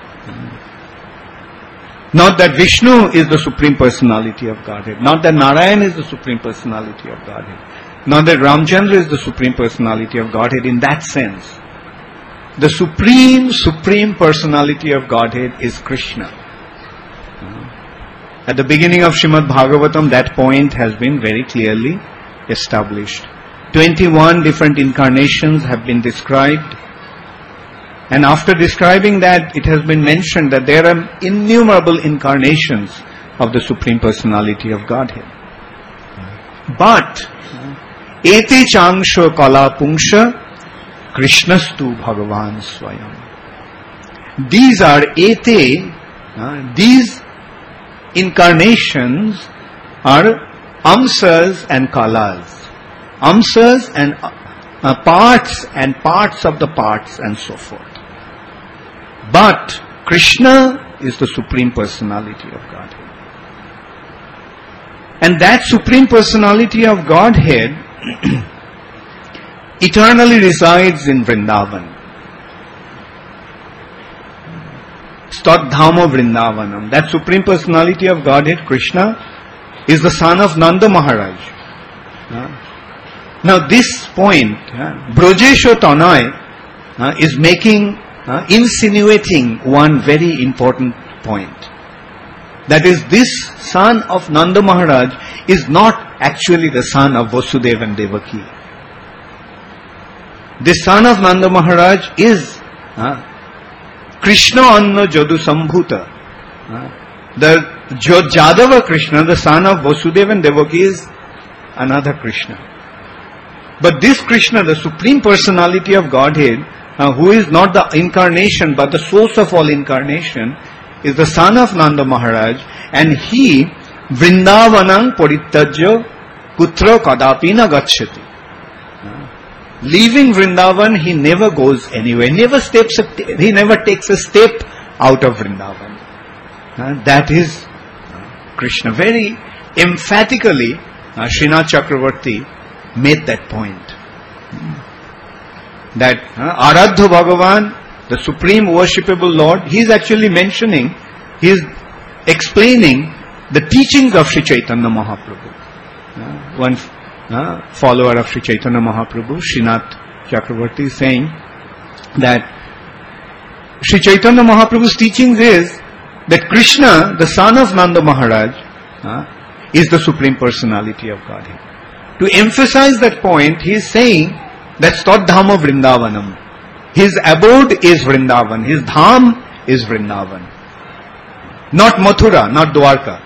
Not that Vishnu is the Supreme Personality of Godhead. Not that Narayan is the Supreme Personality of Godhead. Not that Ramchandra is the Supreme Personality of Godhead in that sense. The Supreme Personality of Godhead is Krishna. At the beginning of Srimad Bhagavatam, that point has been very clearly established. 21 different incarnations have been described. And after describing that, it has been mentioned that there are innumerable incarnations of the Supreme Personality of Godhead. But, ete changsho kala pungsha Krishnastu Bhagavan Swayam. These are these incarnations are amsas and kalas. Amsas and parts of the parts and so forth. But Krishna is the Supreme Personality of Godhead. And that Supreme Personality of Godhead eternally resides in Vrindavan. Stadhamo Vrindavanam. That Supreme Personality of Godhead, Krishna, is the son of Nanda Maharaj. Now this point, Brojesho Tanay, is insinuating one very important point. That is, this son of Nanda Maharaj is not actually the son of Vasudeva and Devaki. The son of Nanda Maharaj is Krishna Anna Jadu Sambhuta. The Jadava Krishna, the son of Vasudeva and Devaki, is another Krishna. But this Krishna, the Supreme Personality of Godhead, who is not the incarnation but the source of all incarnation, is the son of Nanda Maharaj, and he Vrindavanam Parityajya Kutra Kadapi na Gacchati. Leaving Vrindavan, he never goes anywhere. He never takes a step out of Vrindavan. That is Krishna. Very emphatically, Srinath Chakravarti made that point. That Aradha Bhagavan, the Supreme Worshipable Lord, he is actually mentioning, he is explaining the teachings of Sri Chaitanya Mahaprabhu. One follower of Sri Chaitanya Mahaprabhu, Srinath Chakravarti, is saying that Sri Chaitanya Mahaprabhu's teachings is that Krishna, the son of Nanda Maharaj, is the Supreme Personality of Godhead. To emphasize that point, he is saying that Stadhama Vrindavanam. His abode is Vrindavan. His dham is Vrindavan. Not Mathura, not Dwarka.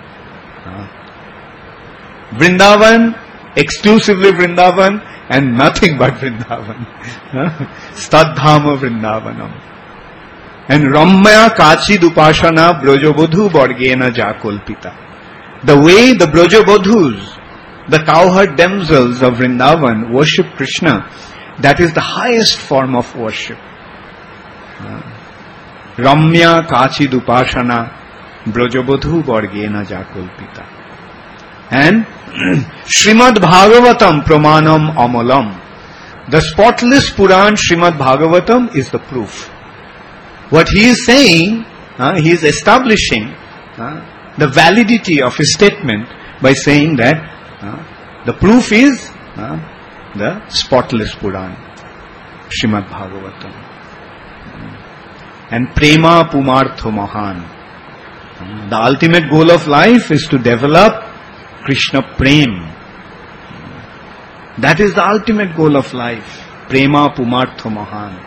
Vrindavan, exclusively Vrindavan, and nothing but Vrindavan. Stadhama Vrindavanam. And Ramya Kachi Dupashana Brajabodhu Borgena Jakolpita. The way the Brajabodhus, the cowherd damsels of Vrindavan, worship Krishna, that is the highest form of worship. Ramya Kachi Dupashana Brajabodhu Borgena Jakolpita. And Srimad Bhagavatam Pramanam Amalam. The spotless Puran Srimad Bhagavatam is the proof. What he is saying, he is establishing the validity of his statement by saying that the proof is the spotless Puran, Srimad Bhagavatam. And Prema Pumartha Mahan. The ultimate goal of life is to develop Krishna Prem. That is the ultimate goal of life. Prema Pumartha Mahan.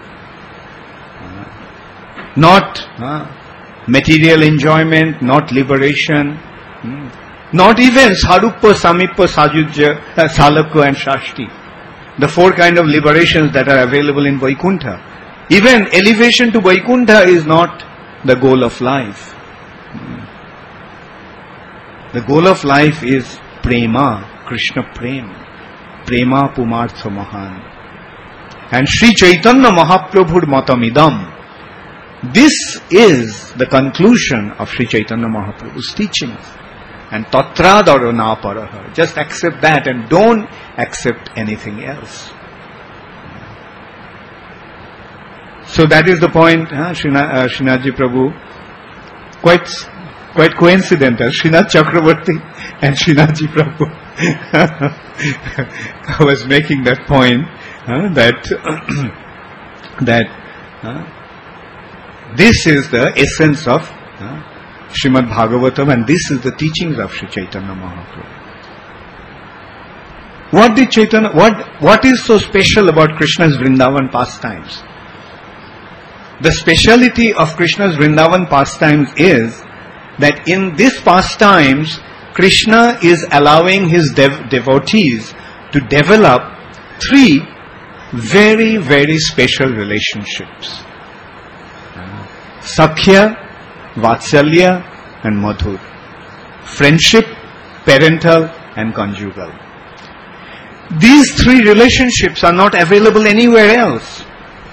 Not material enjoyment, not liberation, not even Saruppa, Samippa, Sajujya, Salakya and Shashti. The four kind of liberations that are available in Vaikuntha. Even elevation to Vaikuntha is not the goal of life. The goal of life is Prema, Krishna Prem. Prema Pumartha Mahan. And Sri Chaitanya Mahaprabhur Matamidam. This is the conclusion of Sri Chaitanya Mahaprabhu's teachings. And Tatra Darana Paraha. Just accept that and don't accept anything else. So that is the point, Srinathji Prabhu, quite coincidental, Srinath Chakravarti and Srinathji Prabhu I was making that point that this is the essence of Srimad Bhagavatam, and this is the teachings of Sri Chaitanya Mahaprabhu. What is so special about Krishna's Vrindavan pastimes? The speciality of Krishna's Vrindavan pastimes is that in these pastimes, Krishna is allowing his devotees to develop three very, very special relationships. Sakhya, Vatsalya and Madhur. Friendship, parental and conjugal. These three relationships are not available anywhere else.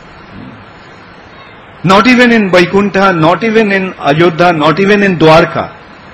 Not even in Vaikuntha, not even in Ayodhya, not even in Dwarka.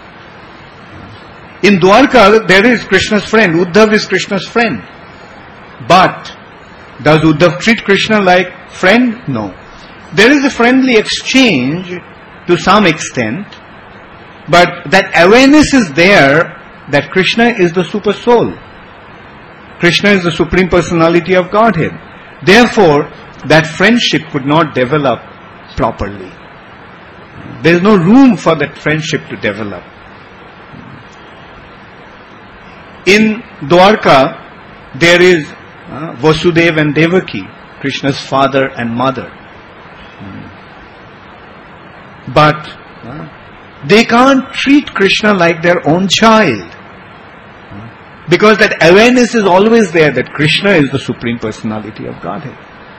In Dwarka, there is Krishna's friend. Uddhav is Krishna's friend. But does Uddhav treat Krishna like friend? No. There is a friendly exchange to some extent, but that awareness is there that Krishna is the super soul. Krishna is the Supreme Personality of Godhead. Therefore, that friendship could not develop properly. There is no room for that friendship to develop. In Dwarka, there is Vasudeva and Devaki, Krishna's father and mother. But they can't treat Krishna like their own child. Because that awareness is always there that Krishna is the Supreme Personality of Godhead.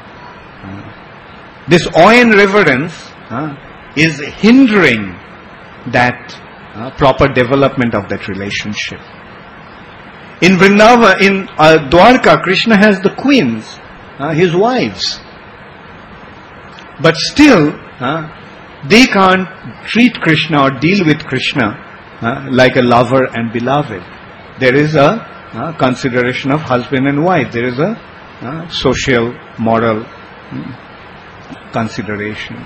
This awe and reverence is hindering that proper development of that relationship. In Vrindavan, in Dwarka, Krishna has the queens, his wives. But still, they can't treat Krishna or deal with Krishna like a lover and beloved. There is a consideration of husband and wife. There is a social, moral consideration.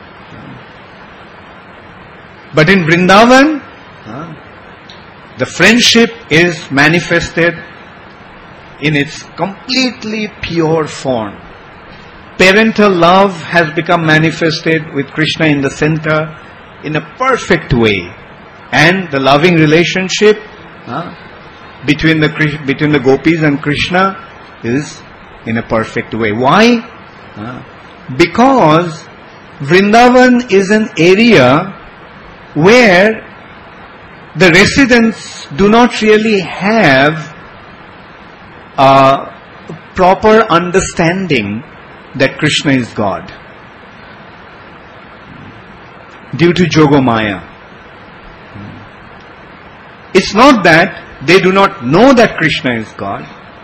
But in Vrindavan, the friendship is manifested in its completely pure form. Parental love has become manifested with Krishna in the center in a perfect way. And the loving relationship between the gopis and Krishna is in a perfect way. Why? Because Vrindavan is an area where the residents do not really have a proper understanding that Krishna is God. Due to Jogomaya. It's not that they do not know that Krishna is God,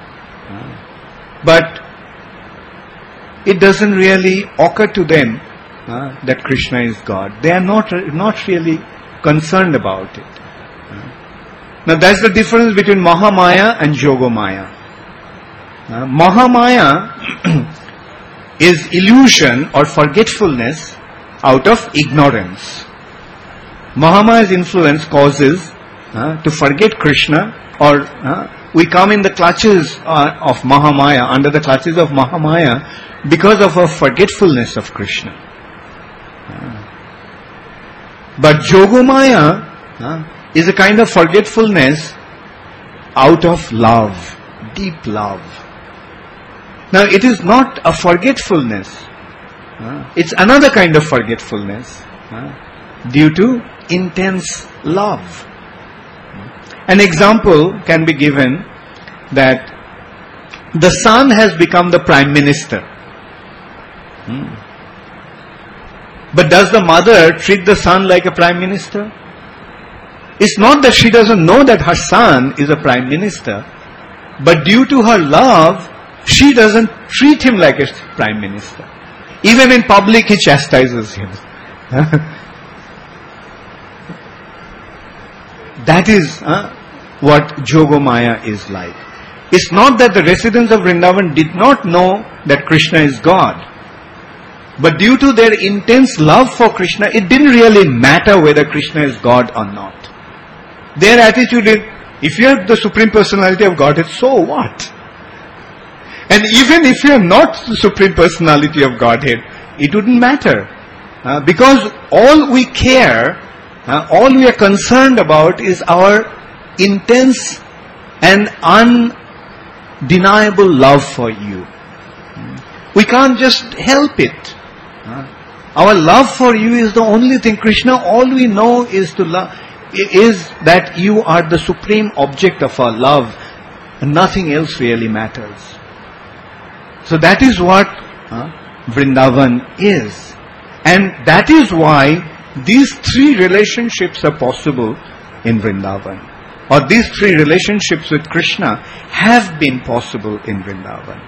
but it doesn't really occur to them that Krishna is God. They are not really concerned about it. Now that's the difference between Mahamaya and Jogomaya. Mahamaya is illusion or forgetfulness out of ignorance. Mahamaya's influence causes to forget Krishna, or we come in the clutches of Mahamaya, under the clutches of Mahamaya, because of our forgetfulness of Krishna. But Jogomaya is a kind of forgetfulness out of love, deep love. Now it is not a forgetfulness. It's another kind of forgetfulness due to intense love. An example can be given that the son has become the prime minister. But does the mother treat the son like a prime minister? It's not that she doesn't know that her son is a prime minister, but due to her love, she doesn't treat him like a prime minister. Even in public, he chastises him. That is what Jogomaya is like. It's not that the residents of Vrindavan did not know that Krishna is God. But due to their intense love for Krishna, it didn't really matter whether Krishna is God or not. Their attitude is, if you are the Supreme Personality of Godhead, so what? And even if you are not the Supreme Personality of Godhead, it wouldn't matter. Because all we care, all we are concerned about is our intense and undeniable love for you. We can't just help it. Our love for you is the only thing. Krishna, all we know is to love, is that you are the supreme object of our love, and nothing else really matters. So that is what Vrindavan is. And that is why these three relationships are possible in Vrindavan. Or these three relationships with Krishna have been possible in Vrindavan.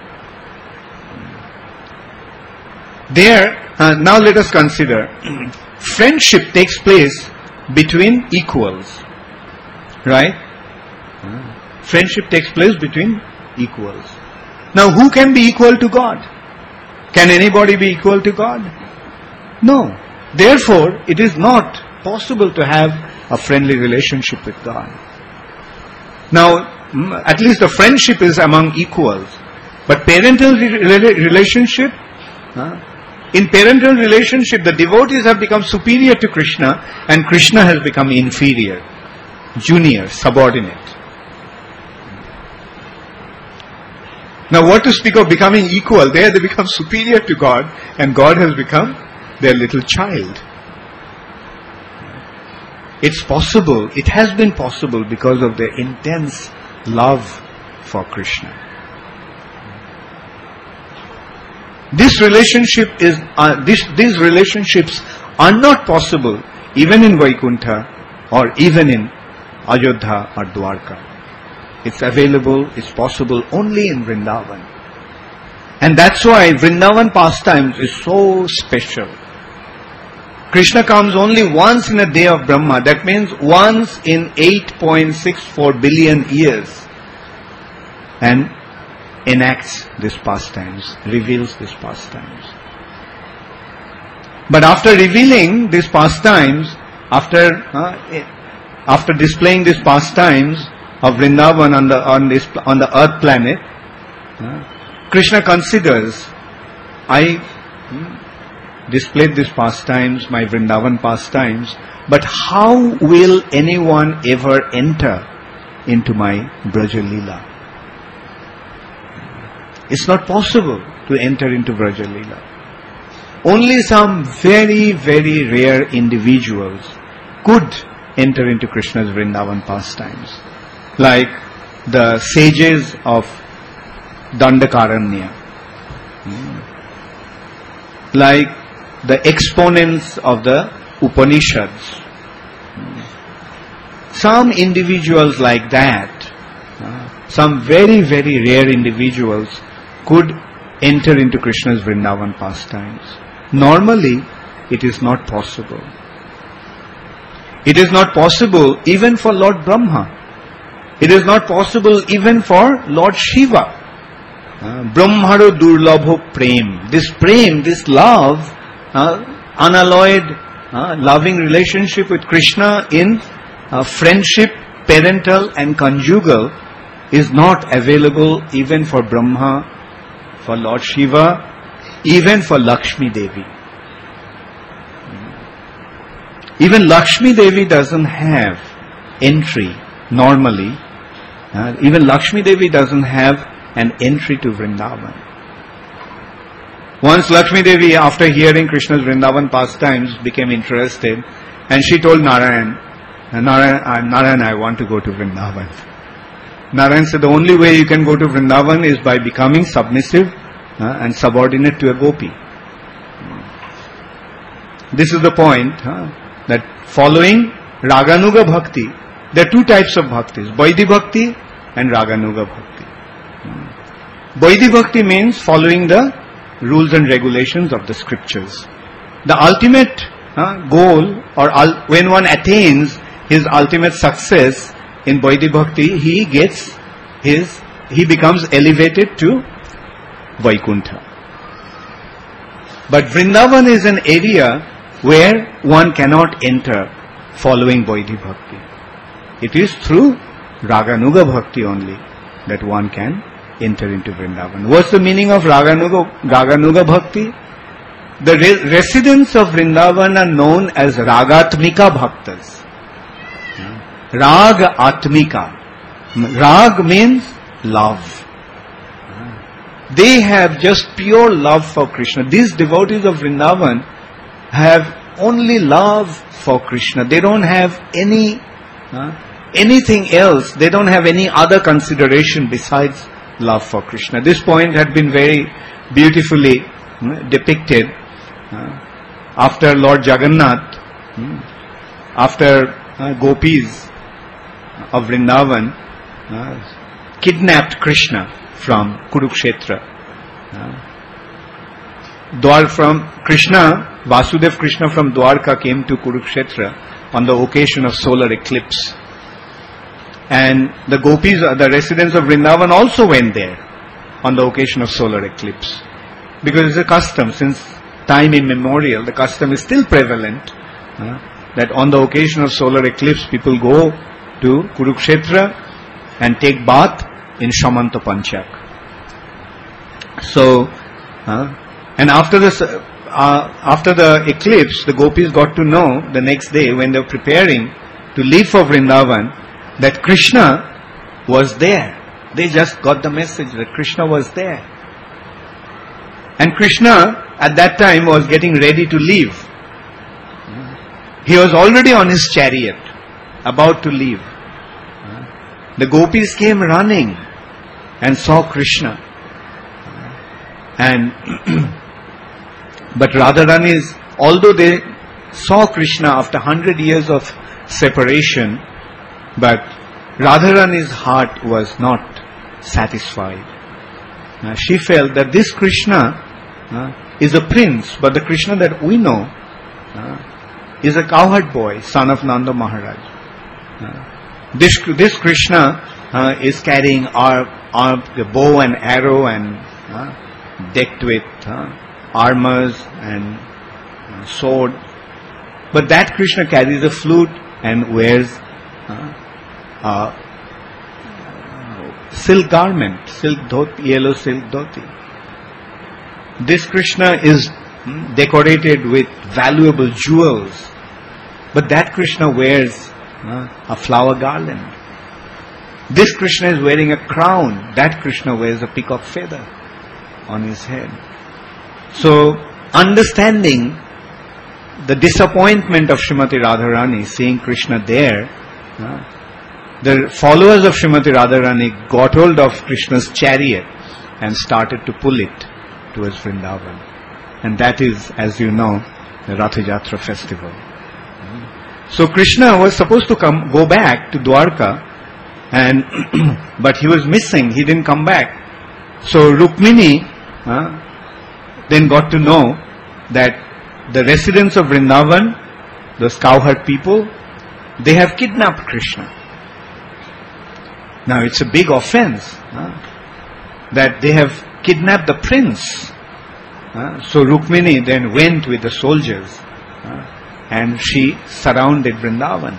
There, now let us consider, friendship takes place between equals. Right? Friendship takes place between equals. Now who can be equal to God? Can anybody be equal to God? No. Therefore, it is not possible to have a friendly relationship with God. Now, at least the friendship is among equals. But parental relationship In parental relationship, the devotees have become superior to Krishna and Krishna has become inferior, junior, subordinate. Now what to speak of becoming equal? There they become superior to God and God has become their little child. It's possible, it has been possible because of their intense love for Krishna. This relationship is, these relationships are not possible even in Vaikuntha or even in Ayodhya or Dwarka. It's available, it's possible only in Vrindavan. And that's why Vrindavan pastimes is so special. Krishna comes only once in a day of Brahma. That means once in 8.64 billion years. And enacts these pastimes, reveals these pastimes. But after revealing these pastimes, after displaying these pastimes of Vrindavan on the earth planet, Krishna considers, I displayed these pastimes, my Vrindavan pastimes, but how will anyone ever enter into my Braja Leela? It's not possible to enter into Braja Leela. Only some very, very rare individuals could enter into Krishna's Vrindavan pastimes, like the sages of Dandakaranya, like the exponents of the Upanishads. Some individuals like that, some very, very rare individuals could enter into Krishna's Vrindavan pastimes. Normally, it is not possible. It is not possible even for Lord Brahma. It is not possible even for Lord Shiva. Brahmaro Durlabho Prem. This prem, this love, unalloyed, loving relationship with Krishna in friendship, parental and conjugal, is not available even for Brahma, for Lord Shiva, even for Lakshmi Devi. Even Lakshmi Devi doesn't have entry normally. Even Lakshmi Devi doesn't have an entry to Vrindavan. Once Lakshmi Devi, after hearing Krishna's Vrindavan pastimes, became interested, and she told Narayan, Narayan, I want to go to Vrindavan. Narayan said, the only way you can go to Vrindavan is by becoming submissive and subordinate to a gopi. This is the point, that following Raganuga Bhakti, there are two types of bhaktis, Vaidhi Bhakti and Raganuga Bhakti. Vaidhi Bhakti means following the rules and regulations of the scriptures. The ultimate goal, or when one attains his ultimate success in Vaidhi Bhakti, he becomes elevated to Vaikuntha. But Vrindavan is an area where one cannot enter following Vaidhi Bhakti. It is through Raganuga Bhakti only that one can enter into Vrindavan. What's the meaning of Raganuga Bhakti? The residents of Vrindavan are known as Ragatmika Bhaktas. Rag Atmika. Rag means love. They have just pure love for Krishna. These devotees of Vrindavan have only love for Krishna. They don't have anything else. They don't have any other consideration besides love for Krishna. This point had been very beautifully depicted after Lord Jagannath, after gopis of Vrindavan kidnapped Krishna from Kurukshetra. From Krishna, Vasudev Krishna from Dwarka came to Kurukshetra on the occasion of solar eclipse. And the gopis, the residents of Vrindavan also went there on the occasion of solar eclipse. Because it's a custom, since time immemorial, the custom is still prevalent, that on the occasion of solar eclipse, people go to Kurukshetra and take bath in Shamanta Panchak. So, And after the eclipse, the gopis got to know the next day when they were preparing to leave for Vrindavan that Krishna was there. They just got the message that Krishna was there. And Krishna at that time was getting ready to leave. He was already on his chariot, about to leave. The gopis came running and saw Krishna. And but Radharani's, although they saw Krishna after 100 years of separation, but Radharani's heart was not satisfied. She felt that this Krishna is a prince, but the Krishna that we know is a cowherd boy, son of Nanda Maharaj. This Krishna is carrying the bow and arrow and decked with armors and sword. But that Krishna carries a flute and wears a silk garment, yellow silk dhoti. This Krishna is decorated with valuable jewels, but that Krishna wears a flower garland. This Krishna is wearing a crown, that Krishna wears a peacock feather on his head. So, understanding the disappointment of Srimati Radharani seeing Krishna there, the followers of Srimati Radharani got hold of Krishna's chariot and started to pull it towards Vrindavan. And that is, as you know, the Ratha Jatra festival. So Krishna was supposed to go back to Dwarka, and but he was missing, he didn't come back. So Rukmini then got to know that the residents of Vrindavan, those cowherd people, they have kidnapped Krishna. Now it's a big offense that they have kidnapped the prince. So Rukmini then went with the soldiers and she surrounded Vrindavan.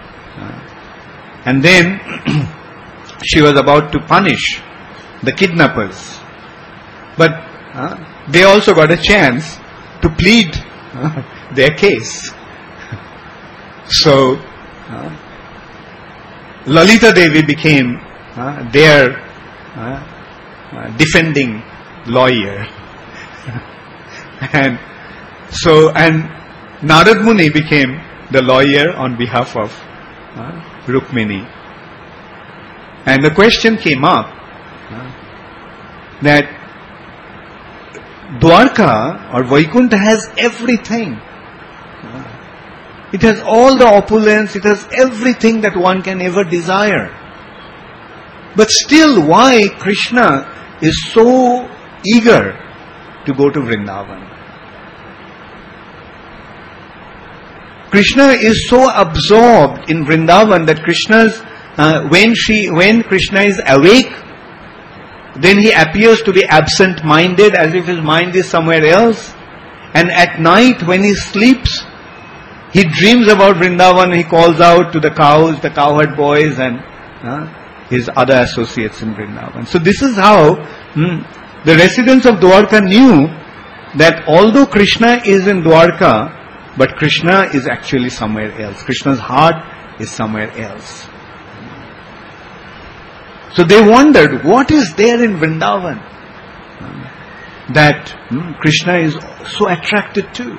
And then she was about to punish the kidnappers. But they also got a chance to plead their case. So Lalita Devi became their defending lawyer. And Narad Muni became the lawyer on behalf of Rukmini. And the question came up that Dwarka or Vaikuntha has everything. It has all the opulence, it has everything that one can ever desire. But still, why Krishna is so eager to go to Vrindavan? Krishna is so absorbed in Vrindavan that when Krishna is awake, then he appears to be absent-minded, as if his mind is somewhere else. And at night when he sleeps, he dreams about Vrindavan, he calls out to the cows, the cowherd boys and his other associates in Vrindavan. So this is how the residents of Dwarka knew that although Krishna is in Dwarka, but Krishna is actually somewhere else. Krishna's heart is somewhere else. So they wondered, what is there in Vrindavan that Krishna is so attracted to?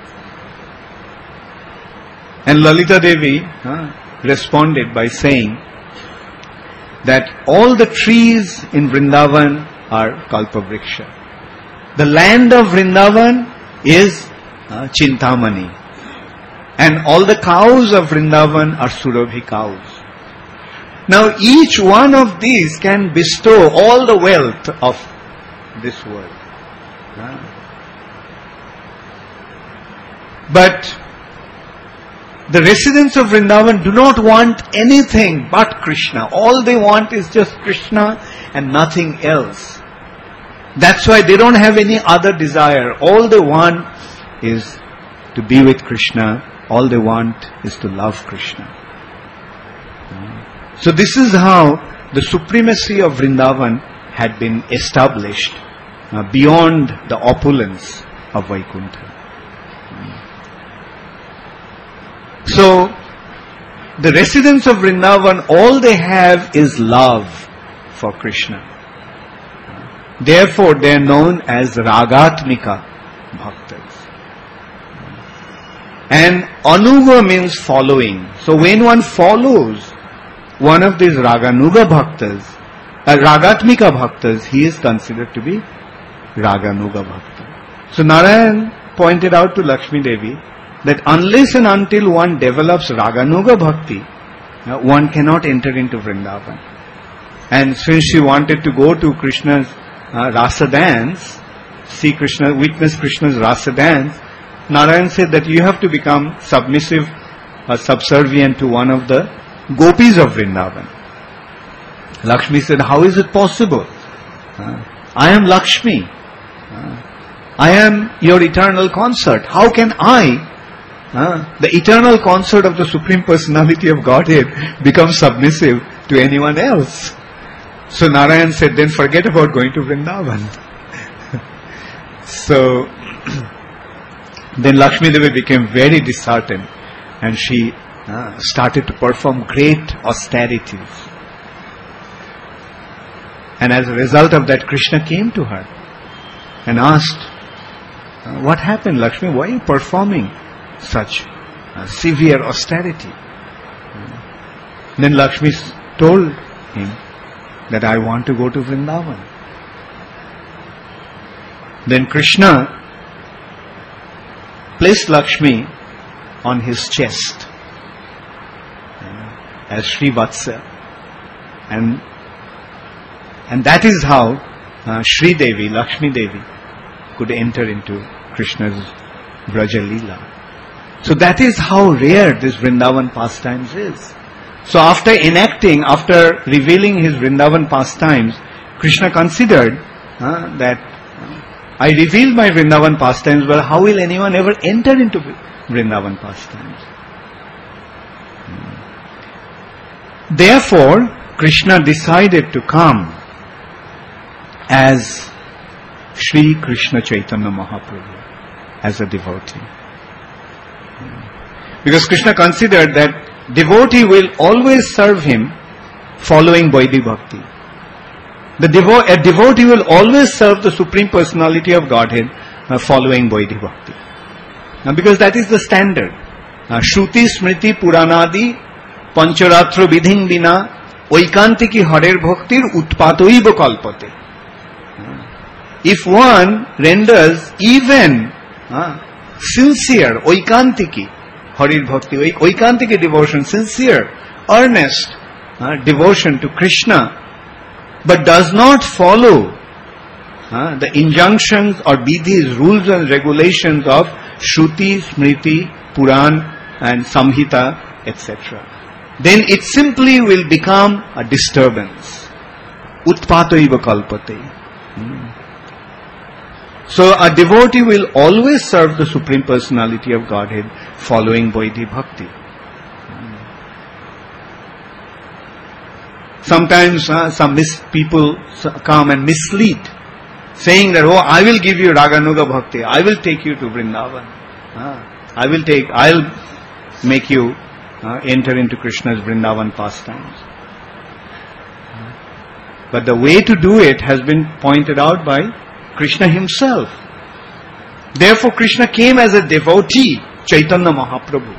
And Lalita Devi responded by saying that all the trees in Vrindavan are Kalpavriksha. The land of Vrindavan is Chintamani. And all the cows of Vrindavan are Surabhi cows. Now each one of these can bestow all the wealth of this world. But the residents of Vrindavan do not want anything but Krishna. All they want is just Krishna and nothing else. That's why they don't have any other desire. All they want is to be with Krishna. All they want is to love Krishna. So this is how the supremacy of Vrindavan had been established beyond the opulence of Vaikuntha. So, the residents of Vrindavan, all they have is love for Krishna. Therefore, they are known as Ragatmika Bhaktas. And Anuga means following. So, when one follows one of these Raganuga Bhaktas, Ragatmika Bhaktas, he is considered to be Raganuga Bhakta. So, Narayan pointed out to Lakshmi Devi that unless and until one develops Raganuga Bhakti, one cannot enter into Vrindavan. And since she wanted to go to Krishna's Rasa dance, see Krishna, witness Krishna's Rasa dance, Narayan said that you have to become submissive or subservient to one of the gopis of Vrindavan. Lakshmi said, how is it possible? I am Lakshmi. I am your eternal consort. How can I, the eternal consort of the Supreme Personality of Godhead, become submissive to anyone else? So Narayan said, then forget about going to Vrindavan. So then Lakshmi Devi became very disheartened and she started to perform great austerities. And as a result of that, Krishna came to her and asked, what happened, Lakshmi? Why are you performing such severe austerity? Then Lakshmi told him that I want to go to Vrindavan. Then Krishna placed Lakshmi on his chest as Srivatsa, and that is how Sri Devi, Lakshmi Devi, could enter into Krishna's Vraja Leela. So that is how rare this Vrindavan pastimes is. So after revealing his Vrindavan pastimes, Krishna considered that I revealed my Vrindavan pastimes, but how will anyone ever enter into Vrindavan pastimes? Therefore, Krishna decided to come as Sri Krishna Chaitanya Mahaprabhu, as a devotee. Because Krishna considered that devotee will always serve him following Vaidhi Bhakti. A devotee will always serve the Supreme Personality of Godhead following Vaidhi Bhakti. Now, because that is the standard. Shruti Smriti Puranadi Pancharatra Vidhin Dina Oikantiki Harer Bhaktir Utpatoiva Kalpate. If one renders even sincere Oikantiki Harir Bhakti, Oikantiki devotion, sincere, earnest devotion to Krishna, but does not follow the injunctions or vidhis, rules and regulations of Shruti, Smriti, Puran and Samhita, etc., then it simply will become a disturbance. Utpatoiva kalpate. So a devotee will always serve the Supreme Personality of Godhead following Vaidhi Bhakti. Sometimes some people come and mislead, saying that, oh, I will give you Raganuga Bhakti, I will take you to Vrindavan, I'll make you enter into Krishna's Vrindavan pastimes. But the way to do it has been pointed out by Krishna himself. Therefore, Krishna came as a devotee, Chaitanya Mahaprabhu.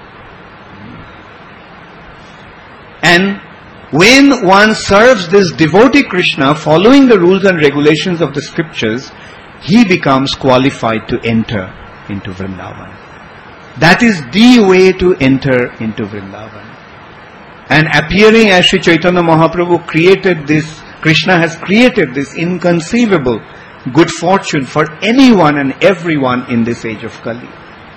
And when one serves this devotee Krishna following the rules and regulations of the scriptures, he becomes qualified to enter into Vrindavan. That is the way to enter into Vrindavan. And appearing as Sri Chaitanya Mahaprabhu Krishna has created this inconceivable good fortune for anyone and everyone in this age of Kali.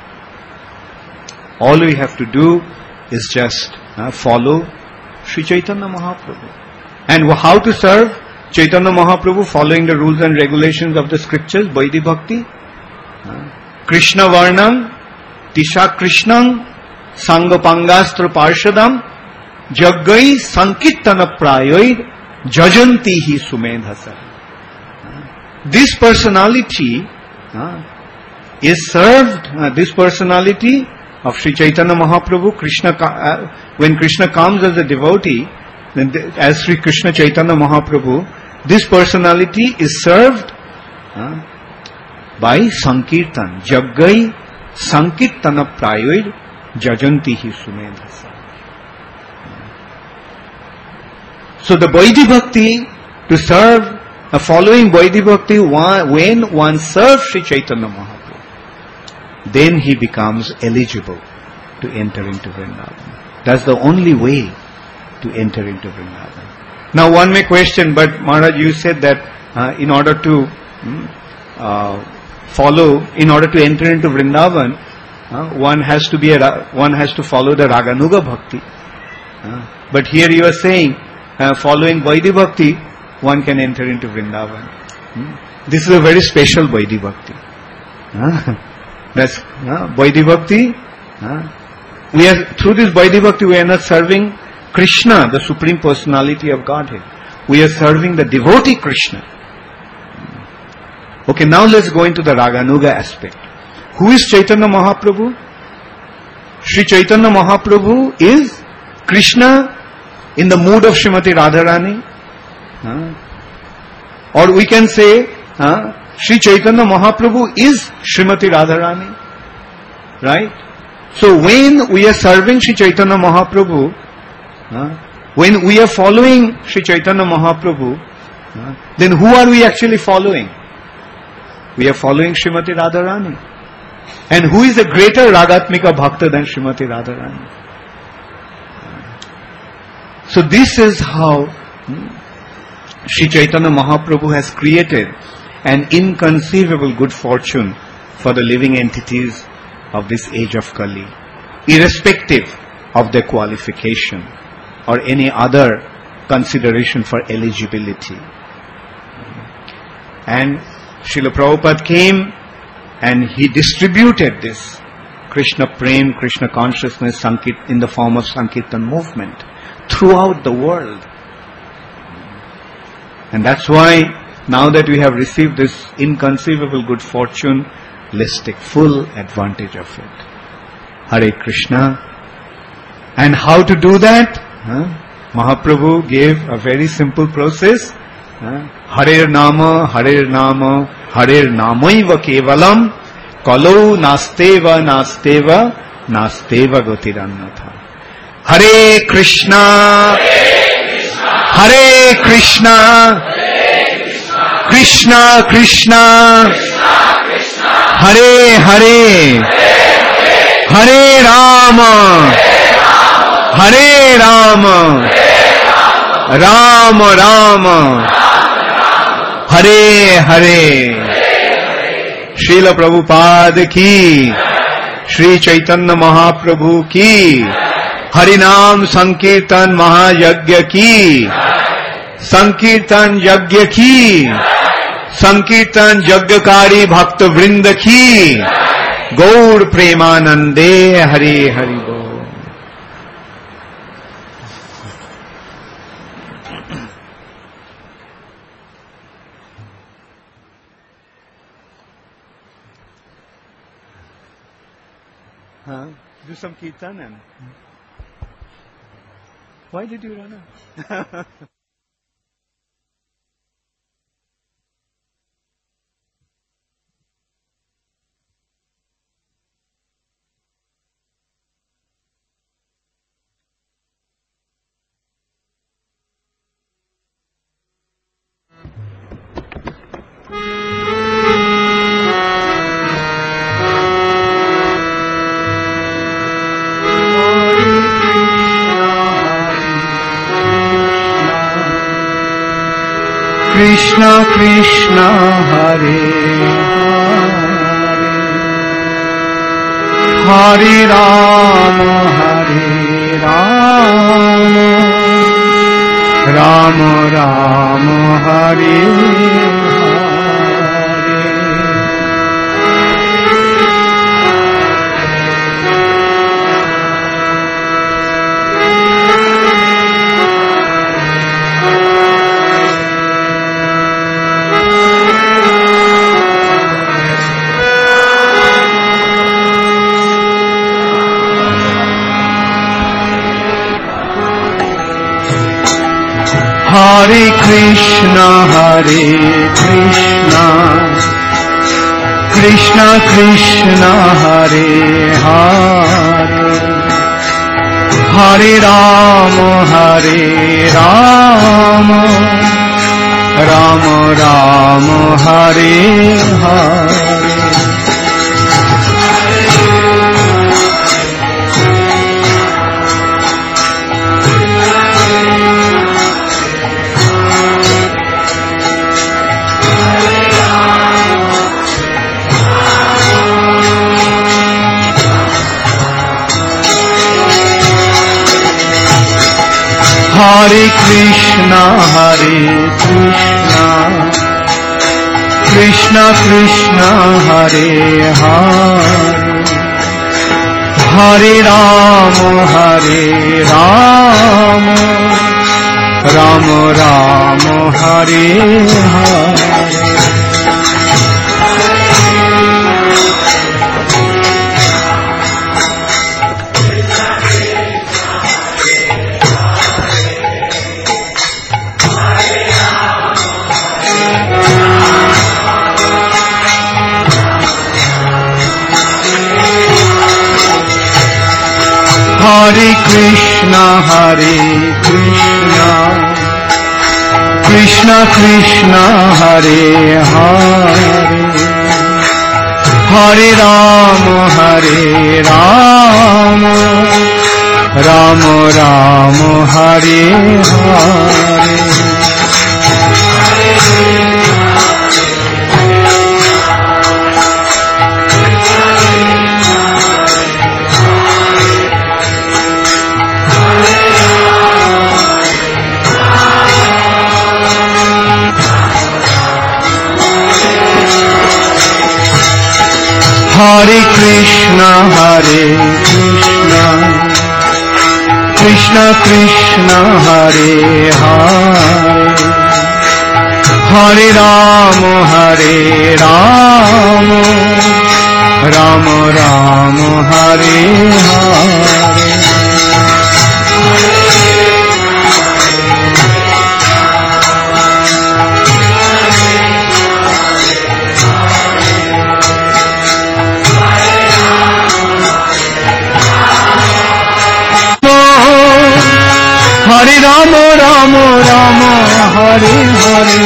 All we have to do is just follow Sri Chaitanya Mahaprabhu. And how to serve Chaitanya Mahaprabhu following the rules and regulations of the scriptures, Vaidhi Bhakti? Krishna Varnam, Tisha Krishnam, Sangapangastra Parshadam, Jaggai Sankirtana Prayoid, Jajanti hi Sumedhasa. this personality is served, this personality of Sri Chaitanya Mahaprabhu, when Krishna comes as a devotee, then as Sri Krishna Chaitanya Mahaprabhu, this personality is served by Sankirtan. Jaggai Sankirtana Prayoir Jajanti hi Sumedhasa. So the Vaidhi Bhakti, to serve, following Vaidhi Bhakti, when one serves Sri Chaitanya Mahaprabhu, then he becomes eligible to enter into Vrindavan. That's the only way to enter into Vrindavan. Now one may question, but Maharaj, you said that in order to in order to enter into Vrindavan, one has to follow the Raganuga Bhakti. But here you are saying, following Vaidhi Bhakti, one can enter into Vrindavan. This is a very special Vaidhi Bhakti. That's Vaidhi Bhakti. Through this Vaidhi Bhakti, we are not serving Krishna, the Supreme Personality of Godhead. We are serving the devotee Krishna. Okay, now let's go into the Raganuga aspect. Who is Chaitanya Mahaprabhu? Sri Chaitanya Mahaprabhu is Krishna in the mood of Srimati Radharani. Or we can say, Sri Chaitanya Mahaprabhu is Srimati Radharani. Right? So when we are serving Sri Chaitanya Mahaprabhu, when we are following Sri Chaitanya Mahaprabhu, then who are we actually following? We are following Srimati Radharani. And who is a greater Ragatmika Bhakta than Srimati Radharani? So this is how Sri Chaitanya Mahaprabhu has created an inconceivable good fortune for the living entities of this age of Kali, irrespective of their qualification or any other consideration for eligibility. And Srila Prabhupada came and he distributed this Krishna Prem, Krishna consciousness in the form of Sankirtan movement throughout the world. And that's why now that we have received this inconceivable good fortune, let's take full advantage of it. Hare Krishna. And how to do that? Mahaprabhu gave a very simple process. Hare Nama, Hare Nama, Hare Namaiva Kevalam, Kalau Nasteva, Nasteva, Nasteva Gotirannatha. Hare Krishna, Hare Krishna, Krishna Krishna, Hare Hare, Hare Rama, Hare Rama, Rama Rama, Hare Hare. Srila Prabhupada ki, Sri Chaitanya Mahaprabhu ki, Harinam Sankirtan Mahayagya ki, Sankirtan Yagya ki, Sankirtan Yagyakari Bhakta Vrinda ki, Gaur Premanande Hare Hare Bol. Do some kirtan and why did you run out? Krishna Krishna Hare Hare, Hare Rama Hare Rama, Rama Rama Hare Hare. Hare Krishna, Krishna Krishna, Hare Hare, Hare Rama, Rama Rama, Hare Hare. Hare Krishna, Krishna Krishna, Hare Hare, Hare Rama, Rama Rama, Hare Hare. Hare Krishna, Krishna Krishna, Hare Hare, Hare Rama, Rama Rama, Hare Hare. Hare Krishna, Krishna Krishna, Hare Hare, Hare Rama, Rama Rama, Hare Hare. Hare Rama, Rama Rama, Hare Hare.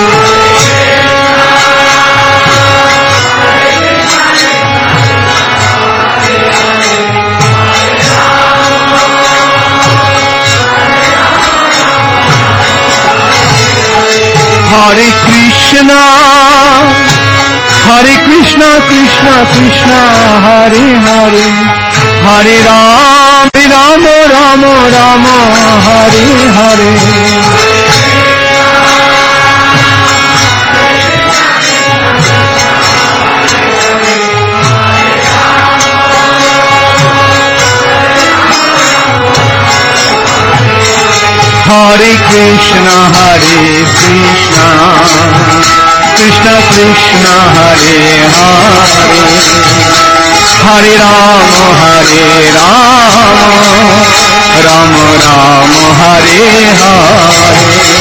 Hare Krishna, Krishna Krishna, Hare Hare, Hare Rama, Rama Rama, Hare Hare. Hare Krishna, Krishna Krishna, Hare Hare, Hare Rama, Rama Rama, Hare Hare.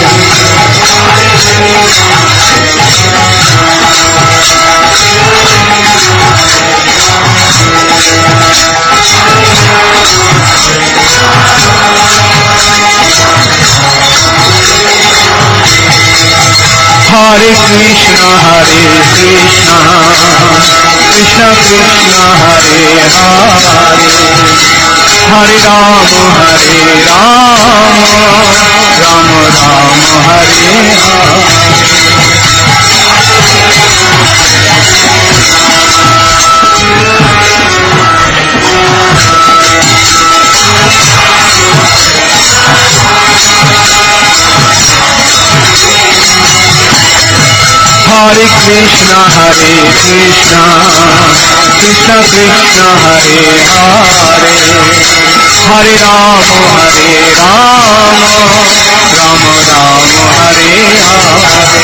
Hare Krishna, Krishna Krishna, Hare Hare, Hare Rama, Rama Rama, Hare Hare. Hare Krishna, Krishna Krishna, Hare Hare, Hare Rama, Rama Rama, Hare Hare.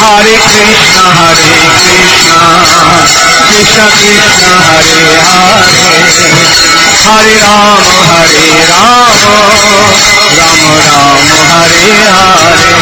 Hare Krishna, Krishna Krishna, Hare Hare, Hare Rama, Rama Rama, Hare Hare.